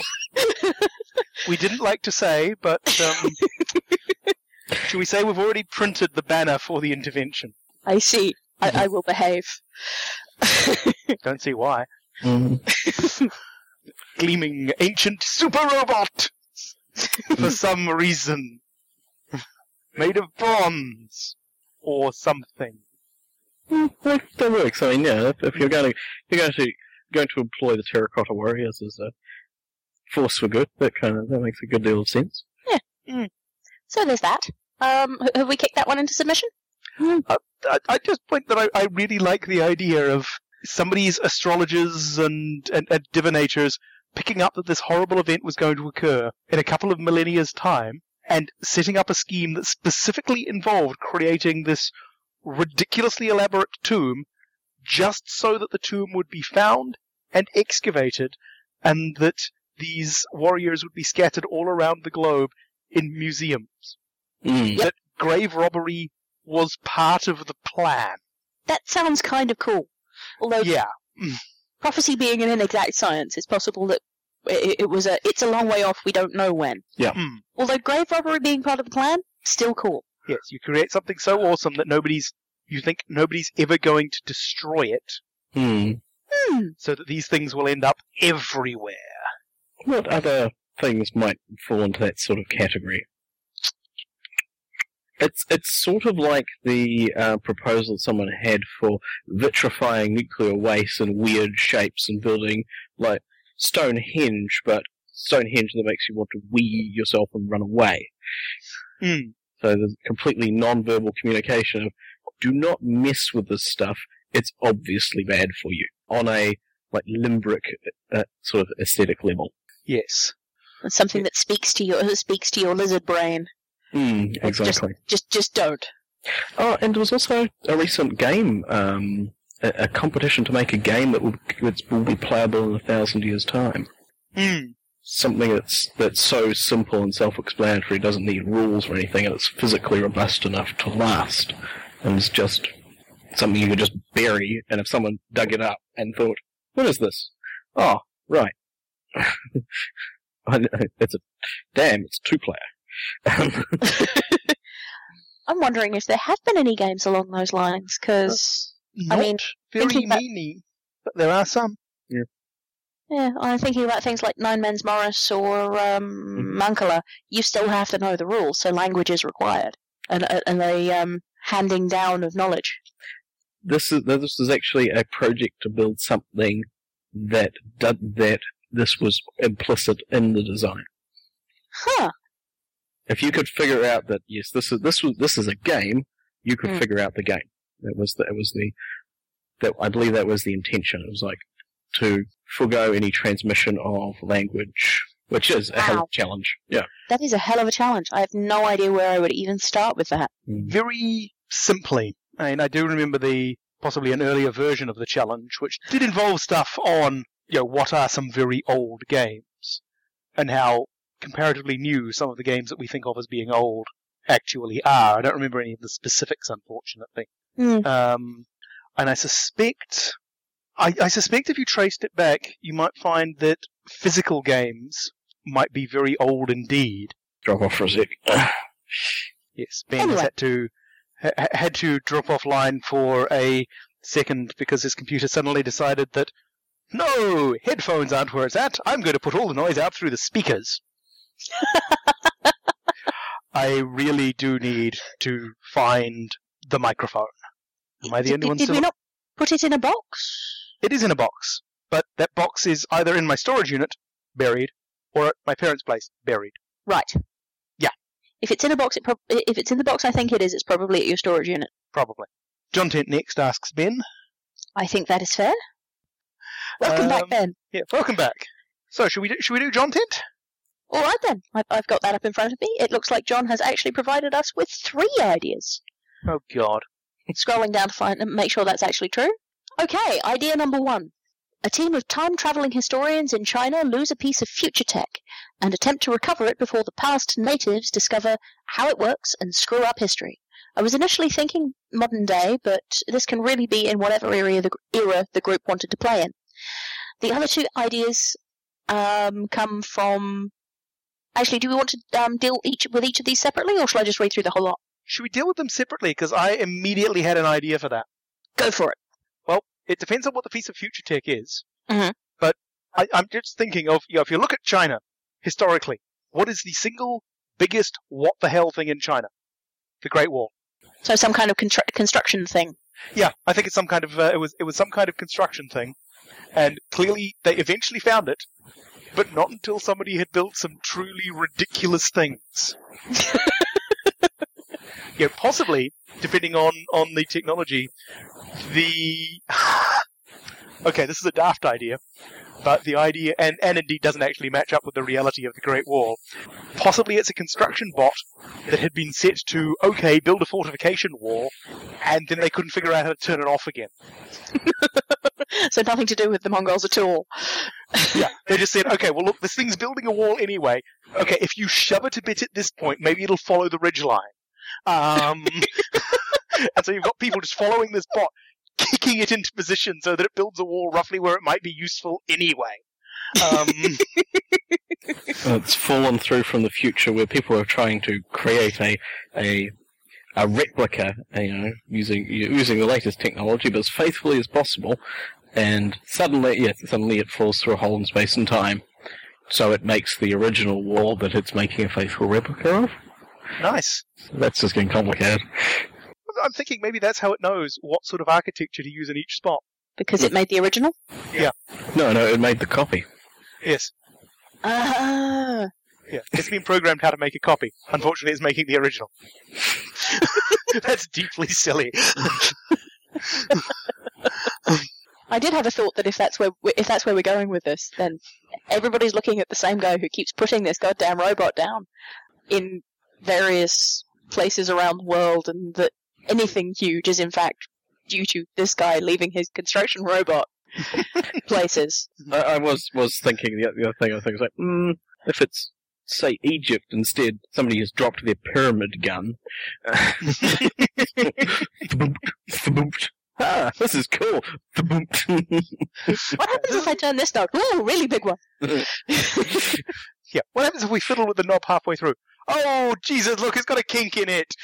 We didn't like to say, but um, should we say we've already printed the banner for the intervention? I see. I, I will behave. Don't see why. Mm. Gleaming ancient super robot! For some reason. Made of bronze. Or something. Mm, that, that works. I mean, yeah, if, if you're going to if you're going to going to employ the terracotta warriors as a force for good, that kind of that makes a good deal of sense. So there's that. Um, h- have we kicked that one into submission? I, I just point that I, I really like the idea of somebody's astrologers and, and, and divinators picking up that this horrible event was going to occur in a couple of millennia's time and setting up a scheme that specifically involved creating this ridiculously elaborate tomb just so that the tomb would be found and excavated and that these warriors would be scattered all around the globe in museums. Mm. That grave robbery was part of the plan. That sounds kind of cool. Although Yeah. prophecy being an inexact science, it's possible that it, it was a it's a long way off. We don't know when. Mm. Although grave robbery being part of the plan, still cool. Yes, you create something so awesome that nobody's, you think nobody's ever going to destroy it, Mm. Hmm. so that these things will end up everywhere. What other things might fall into that sort of category? It's it's sort of like the uh, proposal someone had for vitrifying nuclear waste in weird shapes and building like Stonehenge, but Stonehenge that makes you want to wee yourself and run away. Mm. So there's completely non-verbal communication of, do not mess with this stuff, it's obviously bad for you, on a like limerick uh, sort of aesthetic level. Yes. It's something that speaks to your speaks to your lizard brain. Mm, exactly. Just just don't. Oh, and there was also a recent game, um, a, a competition to make a game that will, that will be playable in a thousand years' time. Mm. Something that's that's so simple and self-explanatory, doesn't need rules or anything, and it's physically robust enough to last. And it's just something you could just bury, and if someone dug it up and thought, what is this? Oh, right. I know, it's a, damn, it's two-player. I'm wondering if there have been any games along those lines, because Not I mean, very thinking about- many, but there are some. yeah, I'm thinking about things like Nine Men's Morris or um, Mancala. You still have to know the rules, so language is required, and and a um, handing down of knowledge. This is this is actually a project to build something that did, that this was implicit in the design. Huh. If you could figure out that yes, this is this was this is a game, you could Mm. figure out the game. That was the, it was the that I believe that was the intention. It was like to forego any transmission of language, which is a hell of Wow. a challenge. Yeah. That is a hell of a challenge. I have no idea where I would even start with that. Very simply. I mean, I do remember the possibly an earlier version of the challenge, which did involve stuff on, you know, what are some very old games, and how comparatively new some of the games that we think of as being old actually are. I don't remember any of the specifics, unfortunately. Hmm. Um, and I suspect, I, I suspect if you traced it back, you might find that physical games might be very old indeed. Drop off for a sec. Yes, Ben Anyway. has had to ha- had to drop offline for a second because his computer suddenly decided that no, headphones aren't where it's at. I'm going to put all the noise out through the speakers. I really do need to find the microphone. Am I the Did, only one did still? we not put it in a box? It is in a box, but that box is either in my storage unit, buried, or at my parents' place, buried. Right. Yeah. If it's in a box, it prob- if it's in the box, I think it is. It's probably at your storage unit. Probably. John Tent next asks Ben. I think that is fair. Welcome Um, back, Ben. Yeah, welcome back. So, should we do, should we do John Tent? All right then. I've, I've got that up in front of me. It looks like John has actually provided us with three ideas. Oh God. Scrolling down to find make sure that's actually true. Okay, idea number one. A team of time-traveling historians in China lose a piece of future tech and attempt to recover it before the past natives discover how it works and screw up history. I was initially thinking modern day, but this can really be in whatever area the, era the group wanted to play in. The other two ideas um, come from... Actually, do we want to um, deal each with each of these separately, or shall I just read through the whole lot? Should we deal with them separately? Because I immediately had an idea for that. Go for it. Well, it depends on what the piece of future tech is. Mhm. But I, I'm just thinking of, you know, if you look at China, historically, what is the single biggest what the hell thing in China? The Great Wall. So some kind of constru- construction thing. Yeah, I think it's some kind of, uh, it was it was some kind of construction thing. And clearly they eventually found it, but not until somebody had built some truly ridiculous things. Yeah, possibly, depending on, on the technology, the... Okay, this is a daft idea, but the idea, and, and indeed doesn't actually match up with the reality of the Great Wall. Possibly it's a construction bot that had been set to, okay, build a fortification wall, and then they couldn't figure out how to turn it off again. So nothing to do with the Mongols at all. Yeah, they just said, okay, well look, this thing's building a wall anyway. Okay, if you shove it a bit at this point, maybe it'll follow the ridgeline. Um, and so you've got people just following this bot, kicking it into position so that it builds a wall roughly where it might be useful anyway. Um, It's fallen through from the future where people are trying to create a a a replica, you know, using using the latest technology, but as faithfully as possible. And suddenly, yes, suddenly it falls through a hole in space and time. So it makes the original wall that it's making a faithful replica of. nice. That's just getting complicated. I'm thinking maybe that's how it knows what sort of architecture to use in each spot. Because it made the original? No, no, it made the copy. Yes. Ah. Yeah, it's been programmed how to make a copy. Unfortunately, it's making the original. That's deeply silly. I did have a thought that if that's where we- if that's where we're going with this, then everybody's looking at the same guy who keeps putting this goddamn robot down in various places around the world, and that anything huge is in fact due to this guy leaving his construction robot places. I, I was was thinking the, the other thing. I think was like, mm, if it's say Egypt instead, somebody has dropped their pyramid gun. Ah, this is cool. What happens if I turn this knob? Ooh, really big one. Yeah, what happens if we fiddle with the knob halfway through? Oh, Jesus, look, it's got a kink in it!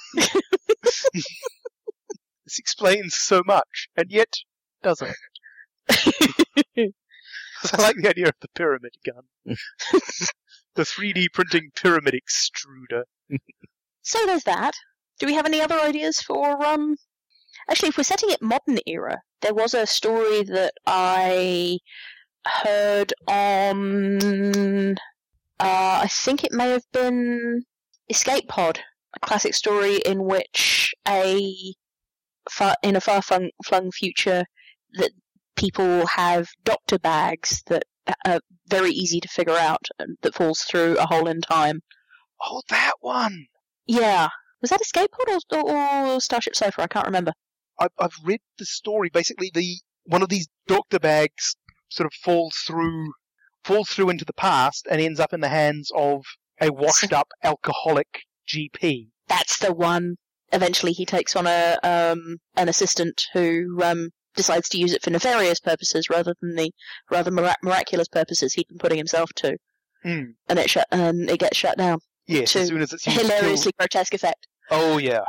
This explains so much, and yet doesn't. I like the idea of the pyramid gun. The three D printing pyramid extruder. So there's that. Do we have any other ideas for, um... Actually, if we're setting it modern era, there was a story that I heard on... Uh, I think it may have been Escape Pod, a classic story in which a far, in a far-flung flung future that people have doctor bags that are very easy to figure out, that falls through a hole in time. Oh, that one! Yeah. Was that Escape Pod or, or Starship Sofa? I can't remember. I've, I've read the story. Basically, the one of these doctor bags sort of falls through falls through into the past and ends up in the hands of a washed-up alcoholic G P. That's the one. Eventually, he takes on a um, an assistant who um, decides to use it for nefarious purposes rather than the rather mirac- miraculous purposes he'd been putting himself to, Mm. and it shut and it gets shut down. Yes, To as soon as it's used to Hilariously grotesque effect. kill- Oh yeah.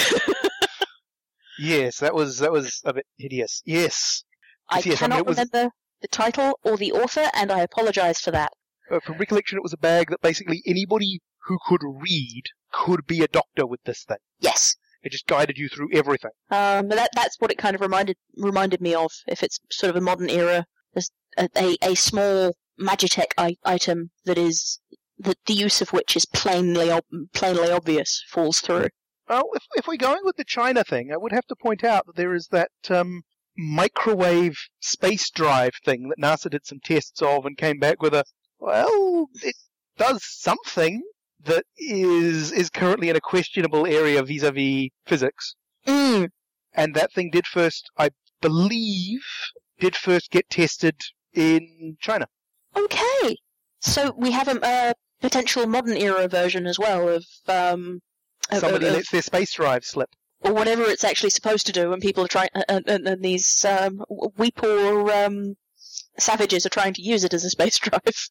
Yes, that was that was a bit hideous. Yes. I Yes, I mean, cannot it was- remember the title or the author, and I apologise for that. Uh, from recollection, it was a bag that basically anybody who could read could be a doctor with this thing. Yes. It just guided you through everything. Um, but that that's what it kind of reminded reminded me of. If it's sort of a modern era, there's a, a, a small Magitech I- item that is that the use of which is plainly ob- plainly obvious falls through. Well, if, if we're going with the China thing, I would have to point out that there is that um, microwave space drive thing that NASA did some tests of and came back with a, well, it does something that is is currently in a questionable area vis-a-vis physics. Mm. And that thing did first, I believe, did first get tested in China. Okay, so we have a, a potential modern era version as well of um, of- Somebody of- lets their space drive slip. or whatever it's actually supposed to do when people are trying, and, and, and these um, we poor um, savages are trying to use it as a space drive.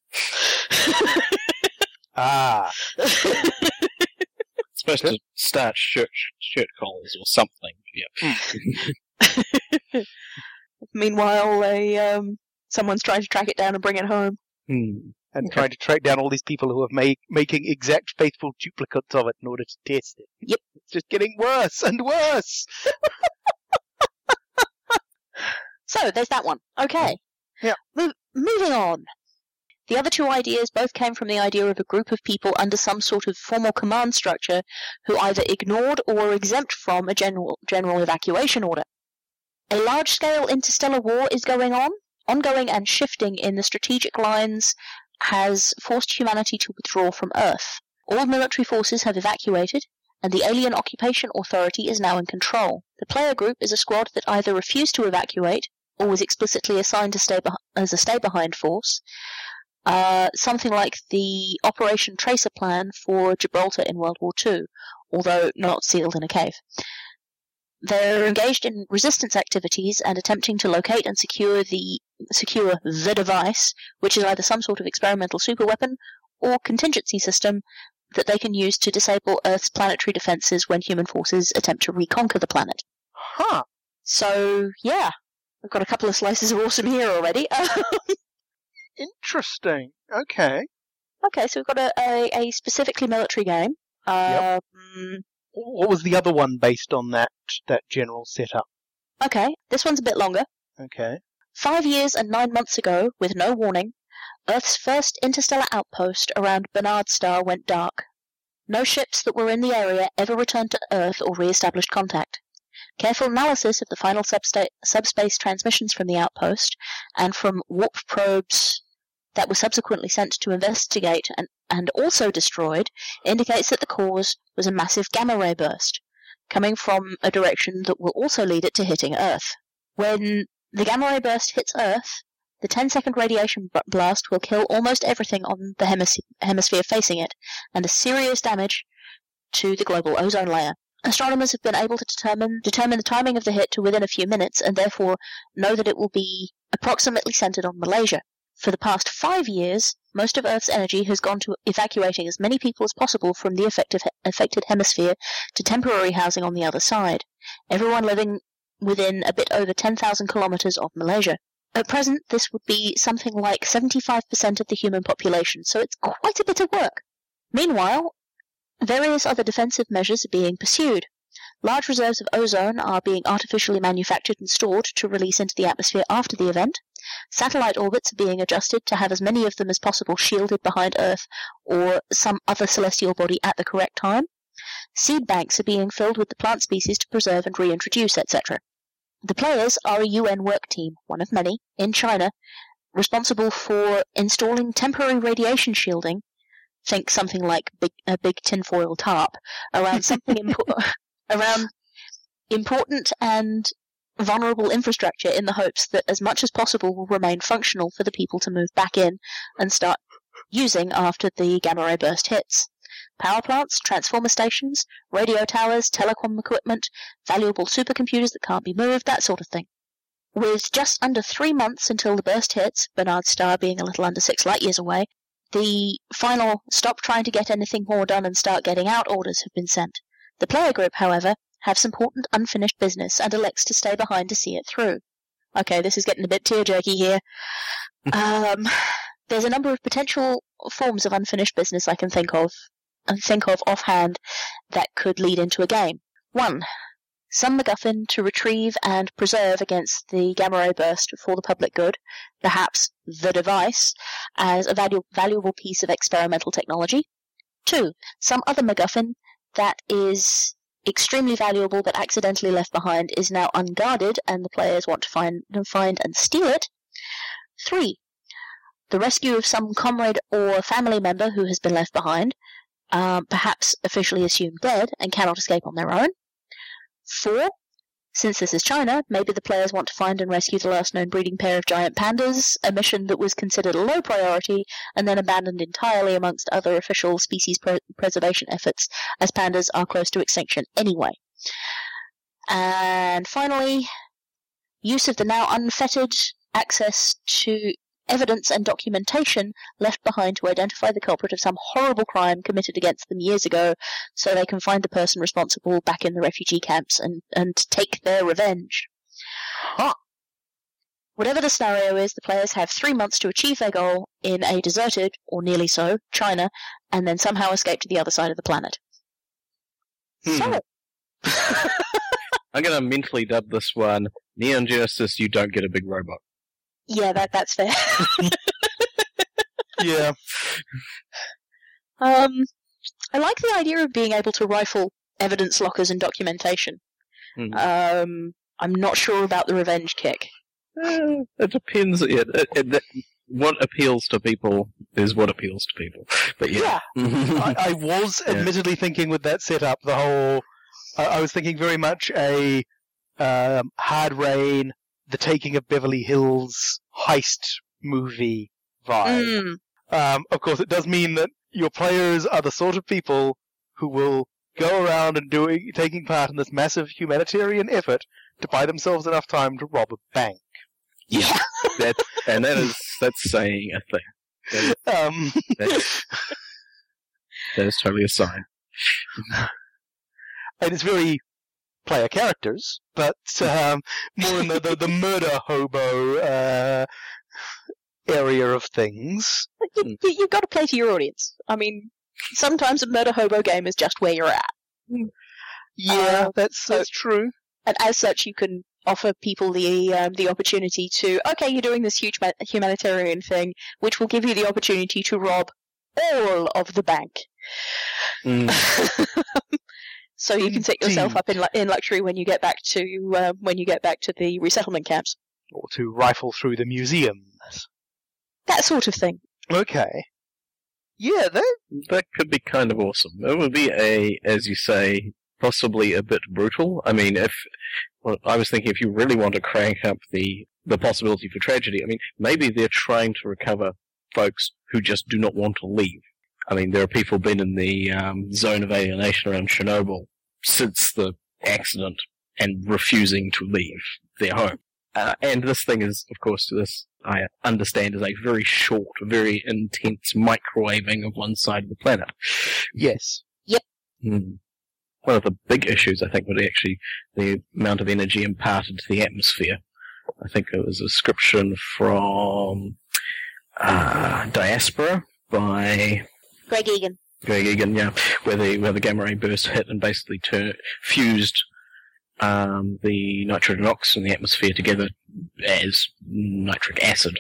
Ah. It's supposed to start shirt shirt collars or something. Yeah. Meanwhile, a um, someone's trying to track it down and bring it home. Hmm. And trying to track down all these people who are make, making exact faithful duplicates of it in order to test it. Yep. It's just getting worse and worse. So there's that one. Okay. Yeah. Mo- moving on. The other two ideas both came from the idea of a group of people under some sort of formal command structure who either ignored or were exempt from a general general evacuation order. A large-scale interstellar war is going on. Ongoing and shifting in the strategic lines has forced humanity to withdraw from Earth. All military forces have evacuated, and the Alien Occupation Authority is now in control. The player group is a squad that either refused to evacuate or was explicitly assigned to stay beh- as a stay-behind force, uh, something like the Operation Tracer plan for Gibraltar in World War Two, although not sealed in a cave. They're engaged in resistance activities and attempting to locate and secure the secure the device, which is either some sort of experimental superweapon or contingency system that they can use to disable Earth's planetary defenses when human forces attempt to reconquer the planet. Huh. So, yeah, we've got a couple of slices of awesome here already. Interesting. Okay. Okay, so we've got a, a, a specifically military game. Yep. Um, What was the other one based on that that general setup? Okay, this one's a bit longer. Okay. Five years and nine months ago, with no warning, Earth's first interstellar outpost around Bernard Star went dark. No ships that were in the area ever returned to Earth or re-established contact. Careful analysis of the final substa- subspace transmissions from the outpost, and from warp probes that were subsequently sent to investigate and, and also destroyed, indicates that the cause was a massive gamma-ray burst, coming from a direction that will also lead it to hitting Earth. When the gamma-ray burst hits Earth, the ten-second radiation b- blast will kill almost everything on the hemis- hemisphere facing it, and a serious damage to the global ozone layer. Astronomers have been able to determine determine the timing of the hit to within a few minutes, and therefore know that it will be approximately centered on Malaysia. For the past five years, most of Earth's energy has gone to evacuating as many people as possible from the affected, affected hemisphere to temporary housing on the other side, everyone living within a bit over ten thousand kilometers of Malaysia. At present, this would be something like seventy-five percent of the human population, so it's quite a bit of work. Meanwhile, various other defensive measures are being pursued. Large reserves of ozone are being artificially manufactured and stored to release into the atmosphere after the event. Satellite orbits are being adjusted to have as many of them as possible shielded behind Earth or some other celestial body at the correct time. Seed banks are being filled with the plant species to preserve and reintroduce, et cetera. The players are a U N work team, one of many, in China, responsible for installing temporary radiation shielding, think something like big, a big tinfoil tarp, around something impo- around important and vulnerable infrastructure in the hopes that as much as possible will remain functional for the people to move back in and start using after the gamma-ray burst hits. Power plants, transformer stations, radio towers, telecom equipment, valuable supercomputers that can't be moved, that sort of thing. With just under three months until the burst hits, Bernard Star being a little under six light years away, the final stop trying to get anything more done and start getting out orders have been sent. The player group, however, have some important unfinished business and elects to stay behind to see it through. Okay, this is getting a bit tear-jerky here. um, there's a number of potential forms of unfinished business I can think of, and think of offhand that could lead into a game. One, some MacGuffin to retrieve and preserve against the gamma ray burst for the public good, perhaps the device, as a valu- valuable piece of experimental technology. Two, some other MacGuffin that is extremely valuable but accidentally left behind is now unguarded and the players want to find, find and steal it. Three, the rescue of some comrade or family member who has been left behind, um, perhaps officially assumed dead and cannot escape on their own. Four, since this is China, maybe the players want to find and rescue the last known breeding pair of giant pandas, a mission that was considered a low priority and then abandoned entirely amongst other official species pre- preservation efforts, as pandas are close to extinction anyway. And finally, use of the now unfettered access to evidence and documentation left behind to identify the culprit of some horrible crime committed against them years ago, so they can find the person responsible back in the refugee camps and, and take their revenge. Ah. Whatever the scenario is, the players have three months to achieve their goal in a deserted, or nearly so, China, and then somehow escape to the other side of the planet. Hmm. So. I'm going to mentally dub this one, Neon Genesis, you don't get a big robot. Yeah, that that's fair. Yeah. Um, I like the idea of being able to rifle evidence lockers and documentation. Hmm. Um, I'm not sure about the revenge kick. Uh, it depends. Yeah, it, it, it, what appeals to people is what appeals to people. But yeah. I, I was Yeah. admittedly thinking with that setup, the whole... I, I was thinking very much a um, Hard Rain, The Taking of Beverly Hills heist movie vibe. Mm. Um, of course, it does mean that your players are the sort of people who will go around and doing, taking part in this massive humanitarian effort to buy themselves enough time to rob a bank. Yeah, that, and that is that's saying a thing. That is, Um, that is, that is totally a sign. and it's very player characters, but um, more in the, the, the murder hobo uh, area of things. You, you, you've got to play to your audience. I mean, sometimes a murder hobo game is just where you're at. Yeah, Uh, that's so- that's true. And as such, you can offer people the um, the opportunity to, okay, you're doing this huge ma- humanitarian thing, which will give you the opportunity to rob all of the bank. Mm. So you can set yourself Indeed. up in lu- in luxury when you get back to uh, when you get back to the resettlement camps. Or to rifle through the museums. That sort of thing. Okay. Yeah, that That could be kind of awesome. It would be a, as you say, possibly a bit brutal. I mean, if well, I was thinking, if you really want to crank up the the possibility for tragedy, I mean, maybe they're trying to recover folks who just do not want to leave. I mean, there are people been in the um, zone of alienation around Chernobyl since the accident and refusing to leave their home. Uh, and this thing is, of course, this I understand is a very short, very intense microwaving of one side of the planet. yes. Hmm. One of the big issues, I think, would be actually the amount of energy imparted to the atmosphere. I think it was a description from uh, Diaspora by Greg Egan. Greg Egan, yeah, where the where the gamma ray burst hit and basically tur- fused um, the nitrogen oxide in the atmosphere together as nitric acid.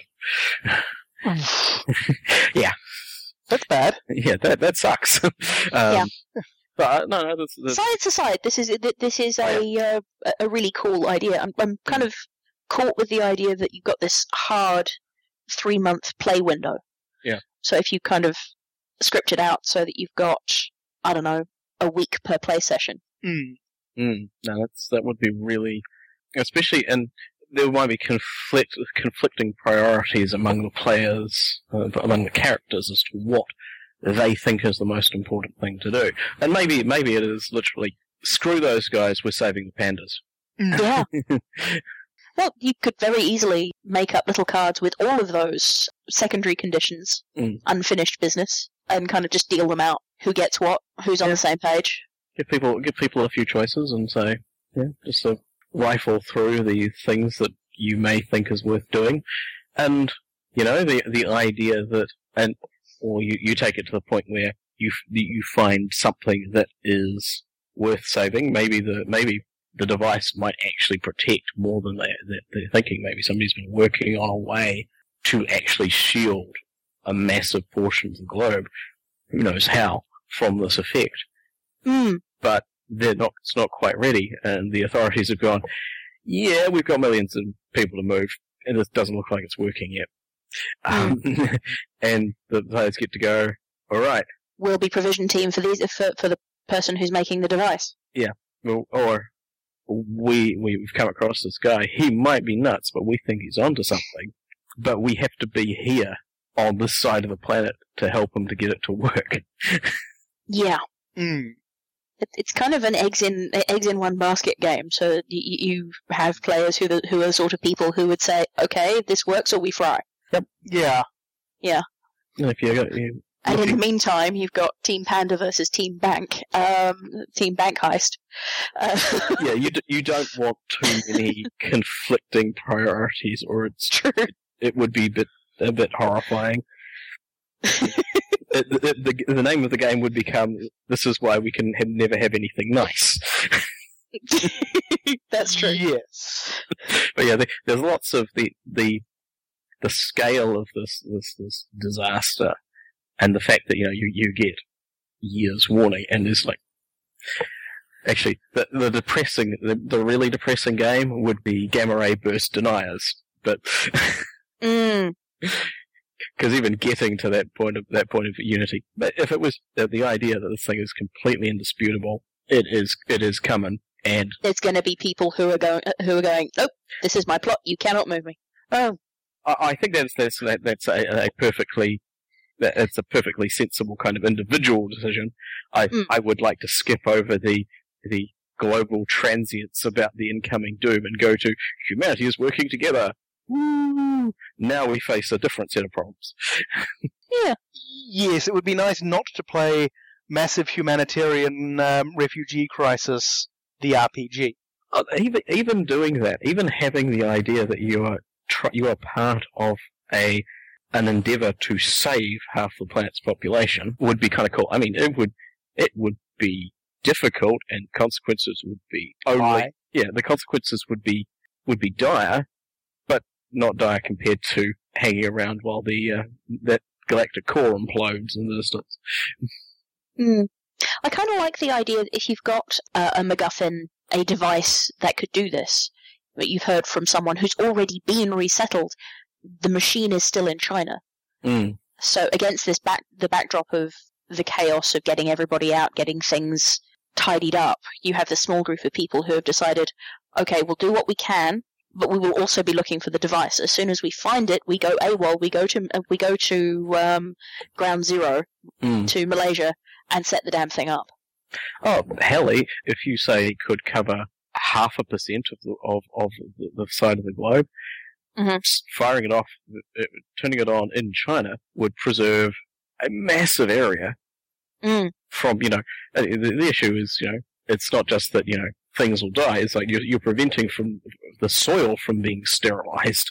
Yeah, That's bad. yeah, that that sucks. um, Yeah. But uh, no, no, that's, that's Science aside, this is this is a uh, a really cool idea. I'm I'm kind of caught with the idea that you've got this hard three month play window. Yeah. So if you kind of script it out so that you've got, I don't know, a week per play session. Mm. Mm, no, that's that would be really, especially, and there might be conflict conflicting priorities among the players, uh, among the characters as to what they think is the most important thing to do. And maybe maybe it is literally screw those guys, we're saving the pandas. Yeah. Well, you could very easily make up little cards with all of those secondary conditions, Mm. unfinished business, and kind of just deal them out. Who gets what? Who's on the same page? Give people give people a few choices and say, yeah, just to rifle through the things that you may think is worth doing, and you know the the idea that and or you, you take it to the point where you you find something that is worth saving. Maybe the maybe the device might actually protect more than they, they're thinking. Maybe somebody's been working on a way to actually shield a massive portion of the globe, who knows how, from this effect. Mm. But they're not, it's not quite ready, and the authorities have gone, yeah, we've got millions of people to move, and it doesn't look like it's working yet. Mm. Um, and the players get to go, alright. We'll be provision team for these, for, for the person who's making the device. Yeah. Well, or we, we've come across this guy. He might be nuts, but we think he's onto something. But we have to be here on this side of the planet to help him to get it to work. Yeah. Mm. It, it's kind of an eggs in eggs in one basket game. So you, you have players who the, who are the sort of people who would say, "Okay, this works, or we fry." Yep. Yeah. Yeah. And if you, you and in the meantime, you've got Team Panda versus Team Bank, um, Team Bank Heist. Uh, yeah, you d- you don't want too many conflicting priorities, or it's true. It, it would be a bit a bit horrifying. it, the, the, the name of the game would become, "This is why we can have, never have anything nice." That's true. Yes. But yeah, the, there's lots of the, the the scale of this, this this disaster, and the fact that, you know, you, you get years warning, and there's like, actually, the, the depressing, the, the really depressing game would be Gamma Ray Burst Deniers, but mm. because even getting to that point of that point of unity, but if it was uh, the idea that this thing is completely indisputable, it is it is coming, and there's going to be people who are going who are going, "Nope, this is my plot. You cannot move me." Oh, I, I think that's that's that, that's a, a perfectly that, that's a perfectly sensible kind of individual decision. I mm. I would like to skip over the the global transients about the incoming doom and go to humanity is working together. Woo! Now we face a different set of problems. Yeah. Yes, it would be nice not to play Massive Humanitarian um, Refugee Crisis, the R P G. Uh, even even doing that, even having the idea that you are tr- you are part of a an endeavor to save half the planet's population would be kind of cool. I mean, it would it would be difficult, and consequences would be only Why? yeah, the consequences would be would be dire, but not dire compared to hanging around while the uh, that galactic core implodes in the distance. Mm. I kind of like the idea that if you've got uh, a MacGuffin, a device that could do this, but you've heard from someone who's already been resettled, the machine is still in China. Mm. So against this back, the backdrop of the chaos of getting everybody out, getting things tidied up, you have this small group of people who have decided, okay, we'll do what we can, but we will also be looking for the device. As soon as we find it, we go AWOL, we go to uh, we go to um, Ground Zero, Mm. to Malaysia, and set the damn thing up. Oh, Heli, if you say it could cover half a percent of the, of, of the, the side of the globe, Mhm. firing it off, uh, turning it on in China would preserve a massive area Mm. from, you know, uh, the, the issue is, you know, it's not just that, you know, things will die, it's like you're, you're preventing from the soil from being sterilized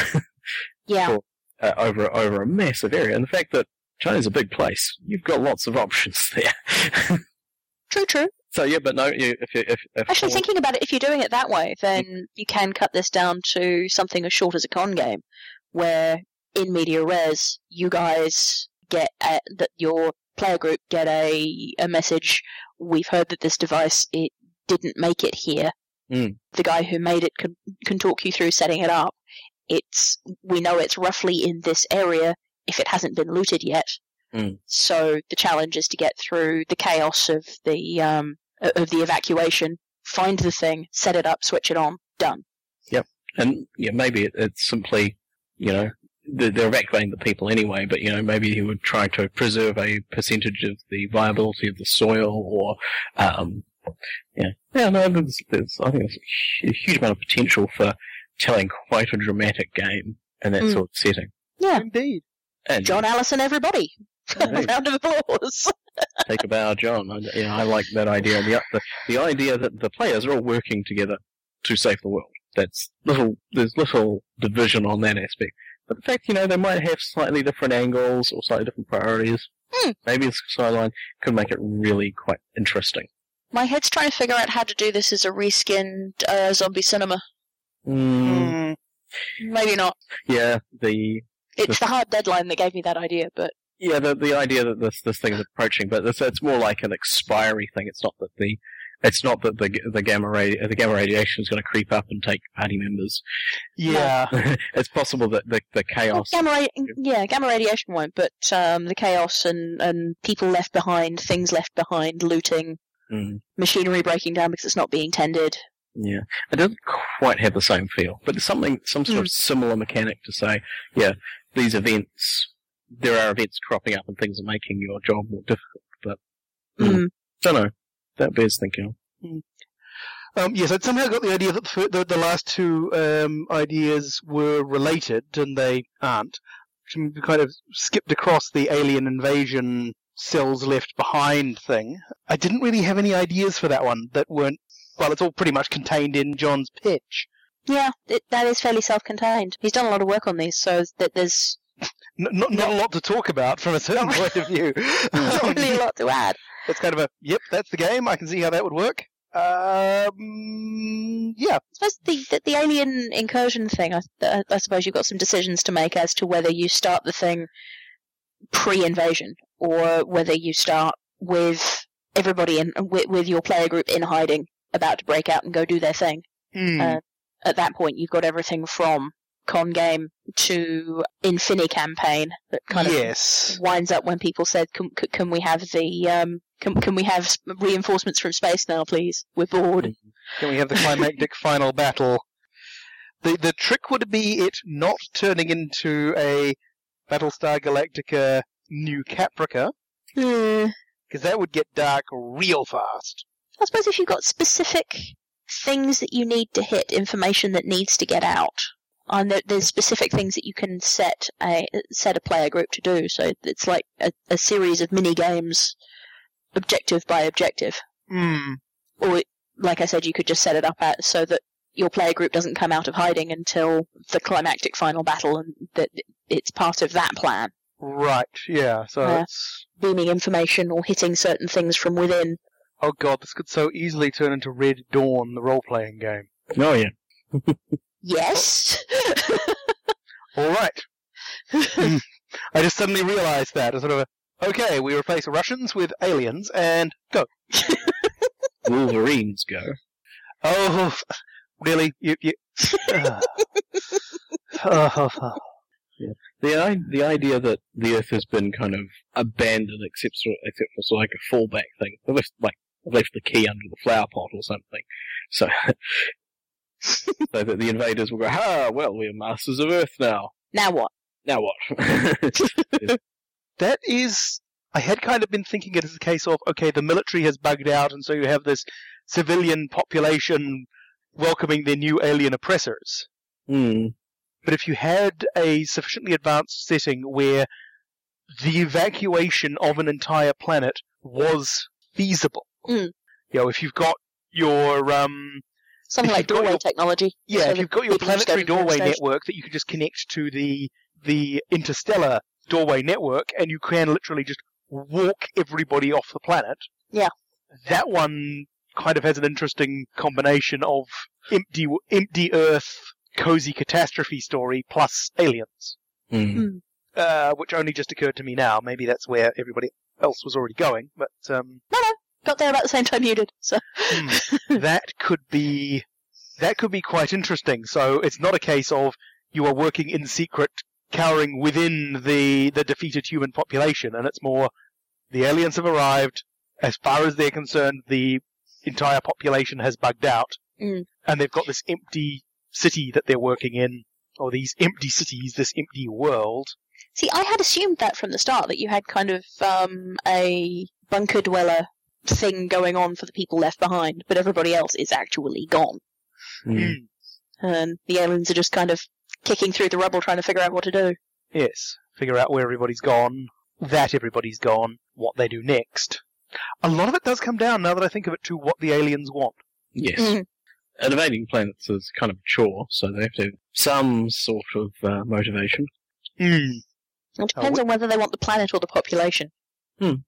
Yeah. for, uh, over, over a massive area. And the fact that China's a big place, you've got lots of options there. True, true. So yeah, but no, you, if you, if, if Actually, someone- thinking about it, if you're doing it that way, then you can cut this down to something as short as a con game, where in media res, you guys get a, that your player group get a a message. We've heard that this device it didn't make it here. Mm. The guy who made it can can talk you through setting it up. It's we know it's roughly in this area if it hasn't been looted yet. Mm. So the challenge is to get through the chaos of the um, of the evacuation, find the thing, set it up, switch it on, done. Yep, and yeah, maybe it, it's simply, you know, they're, they're evacuating the people anyway, but you know, maybe he would try to preserve a percentage of the viability of the soil, or um, yeah, yeah, no, there's, there's I think there's a huge amount of potential for telling quite a dramatic game in that Mm. sort of setting. Yeah, Indeed. And John Allison, everybody, Hey. round of applause. take a bow, John. I, yeah, I like that idea. The, the the idea that the players are all working together to save the world. That's little. There's little division on that aspect. But the fact, you know, they might have slightly different angles or slightly different priorities. Hmm. Maybe the sideline could make it really quite interesting. My head's trying to figure out how to do this as a reskinned uh, zombie cinema. Mm, Maybe not. yeah, the It's the hard deadline that gave me that idea, but yeah the the idea that this this thing is approaching, but it's, it's more like an expiry thing. It's not that the it's not that the the gamma radi- the gamma radiation is going to creep up and take party members. Yeah. It's possible that the the chaos. Well, gamma ra- yeah, gamma radiation won't, but um, the chaos and, and people left behind, things left behind, looting, Mm, machinery breaking down because it's not being tended. yeah, it doesn't quite have the same feel, but there's something some sort of similar mechanic to say, yeah, these events, there are events cropping up and things are making your job more difficult. But Mm. don't know. That bears thinking. Um, yes, I'd somehow got the idea that the, fir- the, the last two um, ideas were related, and they aren't. Which means we kind of skipped across the alien invasion cells left behind thing. I didn't really have any ideas for that one that weren't, well, it's all pretty much contained in John's pitch. Yeah, it, that is fairly self-contained. He's done a lot of work on these, so that there's N- not, not a lot to talk about from a certain point of view. not really a lot to add. It's kind of a, yep, that's the game, I can see how that would work. Um, yeah. I suppose the, the, the alien incursion thing, I, I, I suppose you've got some decisions to make as to whether you start the thing pre-invasion or whether you start with everybody in with, with your player group in hiding, about to break out and go do their thing. Hmm. Uh, at that point, you've got everything from con game to Infini campaign that kind yes. of winds up when people said, "Can, can can we have the um, can can we have s- reinforcements from space now, please? We're bored." Can we have the climactic final battle? The the trick would be it not turning into a Battlestar Galactica New Caprica, Hmm. because that would get dark real fast. I suppose if you've got specific things that you need to hit, information that needs to get out, and there, there's specific things that you can set a set a player group to do. So it's like a, a series of mini games, objective by objective. Hmm. Or, like I said, you could just set it up at, so that your player group doesn't come out of hiding until the climactic final battle, and that it's part of that plan. Right, yeah, so Yeah. it's... Beaming information or hitting certain things from within. Oh god, this could so easily turn into Red Dawn, the role-playing game. Oh yeah. Yes! Alright. Hmm. I just suddenly realised that. As sort of a, okay, we replace Russians with aliens, and go. Wolverines go. Oh, f- really? You, you... Uh, oh, oh. The i- the idea that the Earth has been kind of abandoned, except for, except for sort of like a fallback thing. They've left, like they've left the key under the flower pot or something. So, so that the invaders will go, "Ha! Well, we're masters of Earth now. Now what? Now what?" That is... I had kind of been thinking it as a case of, okay, the military has bugged out, and so you have this civilian population welcoming their new alien oppressors. Hmm. But if you had a sufficiently advanced setting where the evacuation of an entire planet was feasible, Mm. you know, if you've got your um, Something If like you've got doorway your- technology. yeah, so if that you've got your people just go planetary to the doorway station. network that you could just connect to the the interstellar doorway network, and you can literally just walk everybody off the planet. Yeah. That one kind of has an interesting combination of empty empty Earth, cozy catastrophe story plus aliens. Hmm. Uh, which only just occurred to me now. Maybe that's where everybody else was already going, but um, Got there about the same time you did. So hmm, that could be that could be quite interesting. So it's not a case of you are working in secret, cowering within the the defeated human population, and it's more the aliens have arrived. As far as they're concerned, the entire population has bugged out, Mm. and they've got this empty city that they're working in, or these empty cities, this empty world. see, I had assumed that from the start, that you had kind of um, a bunker dweller thing going on for the people left behind, but everybody else is actually gone, Hmm. and the aliens are just kind of kicking through the rubble trying to figure out what to do. Yes, figure out where everybody's gone, that everybody's gone, what they do next. A lot of it does come down, now that I think of it, to what the aliens want. Yes. Mhm. And invading planets is kind of a chore, so they have to have some sort of uh, motivation. Hmm. It depends Oh, on whether they want the planet or the population.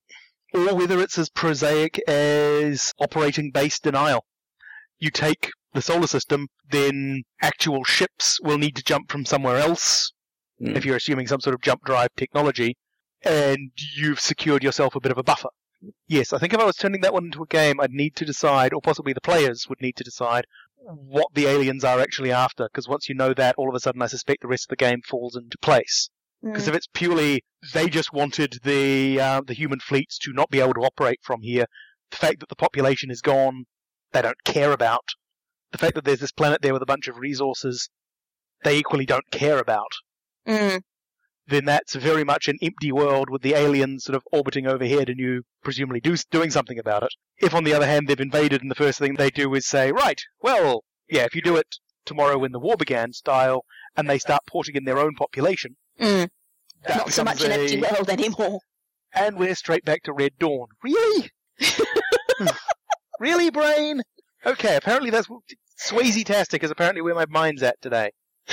or whether it's as prosaic as operating base denial. You take the solar system, then actual ships will need to jump from somewhere else, mm. if you're assuming some sort of jump drive technology, and you've secured yourself a bit of a buffer. Yes, I think if I was turning that one into a game, I'd need to decide, or possibly the players would need to decide, what the aliens are actually after, because once you know that, all of a sudden I suspect the rest of the game falls into place. Because mm. if it's purely, they just wanted the uh, the human fleets to not be able to operate from here, the fact that the population is gone, they don't care about. The fact that there's this planet there with a bunch of resources, they equally don't care about. Mm. Then that's very much an empty world with the aliens sort of orbiting overhead and you presumably do, doing something about it. If, on the other hand, they've invaded and the first thing they do is say, right, well, yeah, if you do it tomorrow when the war began style, and they start porting in their own population, mm. that not so much a... an empty world anymore. And we're straight back to Red Dawn. Really? Really, brain? Okay, apparently that's... Swayze-tastic is apparently where my mind's at today.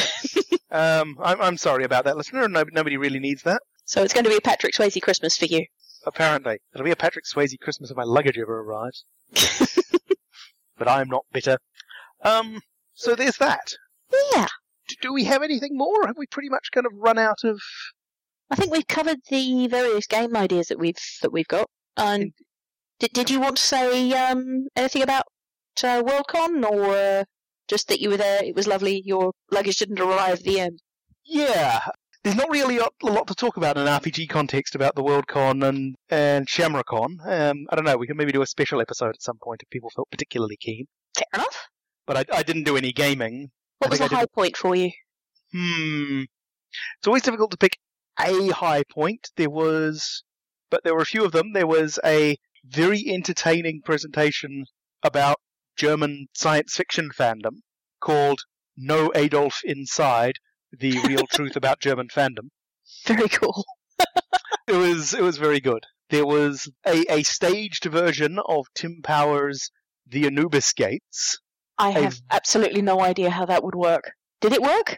um, I'm, I'm sorry about that, listener. No, nobody really needs that. So it's going to be a Patrick Swayze Christmas for you. Apparently. It'll be a Patrick Swayze Christmas if my luggage ever arrives. But I'm not bitter. Um, so there's that. Yeah. Do, do we have anything more, or have we pretty much kind of run out of... I think we've covered the various game ideas that we've that we've got. And did did you want to say um, anything about uh, Worldcon, or uh, just that you were there, it was lovely, your luggage didn't arrive at the end? Yeah. There's not really a lot to talk about in an R P G context about the Worldcon and, and ShamrockCon. Um, I don't know, we can maybe do a special episode at some point if people felt particularly keen. Fair enough. But I, I didn't do any gaming. What was a high point for you? Hmm. It's always difficult to pick a high point. There was, but there were a few of them. There was a very entertaining presentation about German science fiction fandom called No Adolf Inside, the real truth about German fandom. Very cool. It was it was very good. There was a, a staged version of Tim Power's The Anubis Gates. I have a, absolutely no idea how that would work. Did it work?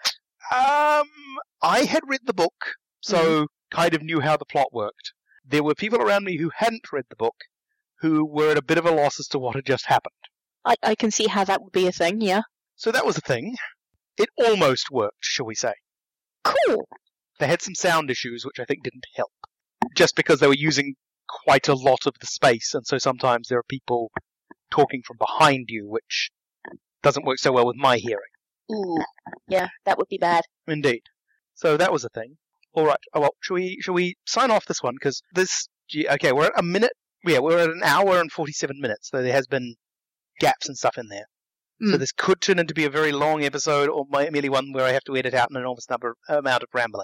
Um, I had read the book, so mm-hmm. kind of knew how the plot worked. There were people around me who hadn't read the book, who were at a bit of a loss as to what had just happened. I, I can see how that would be a thing, yeah. So that was a thing. It almost worked, shall we say. Cool. They had some sound issues, which I think didn't help. Just because they were using quite a lot of the space, and so sometimes there are people talking from behind you, which doesn't work so well with my hearing. Ooh, yeah, that would be bad. Indeed. So that was a thing. All right. Oh, well, shall we shall we sign off this one? Because this, okay, we're at a minute. Yeah, we're at an hour and forty-seven minutes. So there has been gaps and stuff in there. Mm. So this could turn into be a very long episode, or merely one where I have to edit out an enormous number amount of rambling.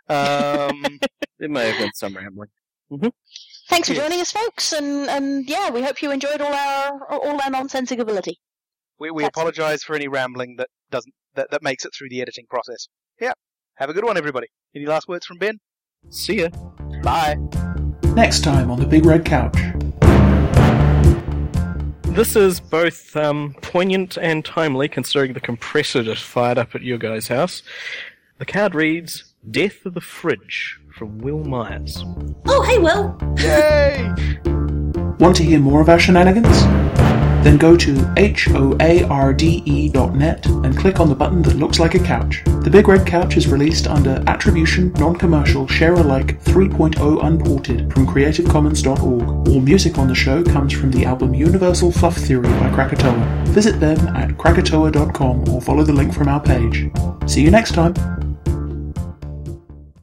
Um, there may have been some rambling. Mm-hmm. Thanks for yes. joining us, folks, and, and yeah, we hope you enjoyed all our all our nonsensicability. We we apologise for any rambling that doesn't that, that makes it through the editing process. Yeah. Have a good one, everybody. Any last words from Ben? See ya. Bye. Next time on the Big Red Couch. This is both um, poignant and timely, considering the compressor just fired up at your guys' house. The card reads, Death of the Fridge, from Will Myers. Oh, hey, Will! Yay! Want to hear more of our shenanigans? Then go to hoarde dot net and click on the button that looks like a couch. The Big Red Couch is released under Attribution, Non-Commercial, Share-alike three point oh Unported from creative commons dot org. All music on the show comes from the album Universal Fluff Theory by Krakatoa. Visit them at krakatoa dot com or follow the link from our page. See you next time!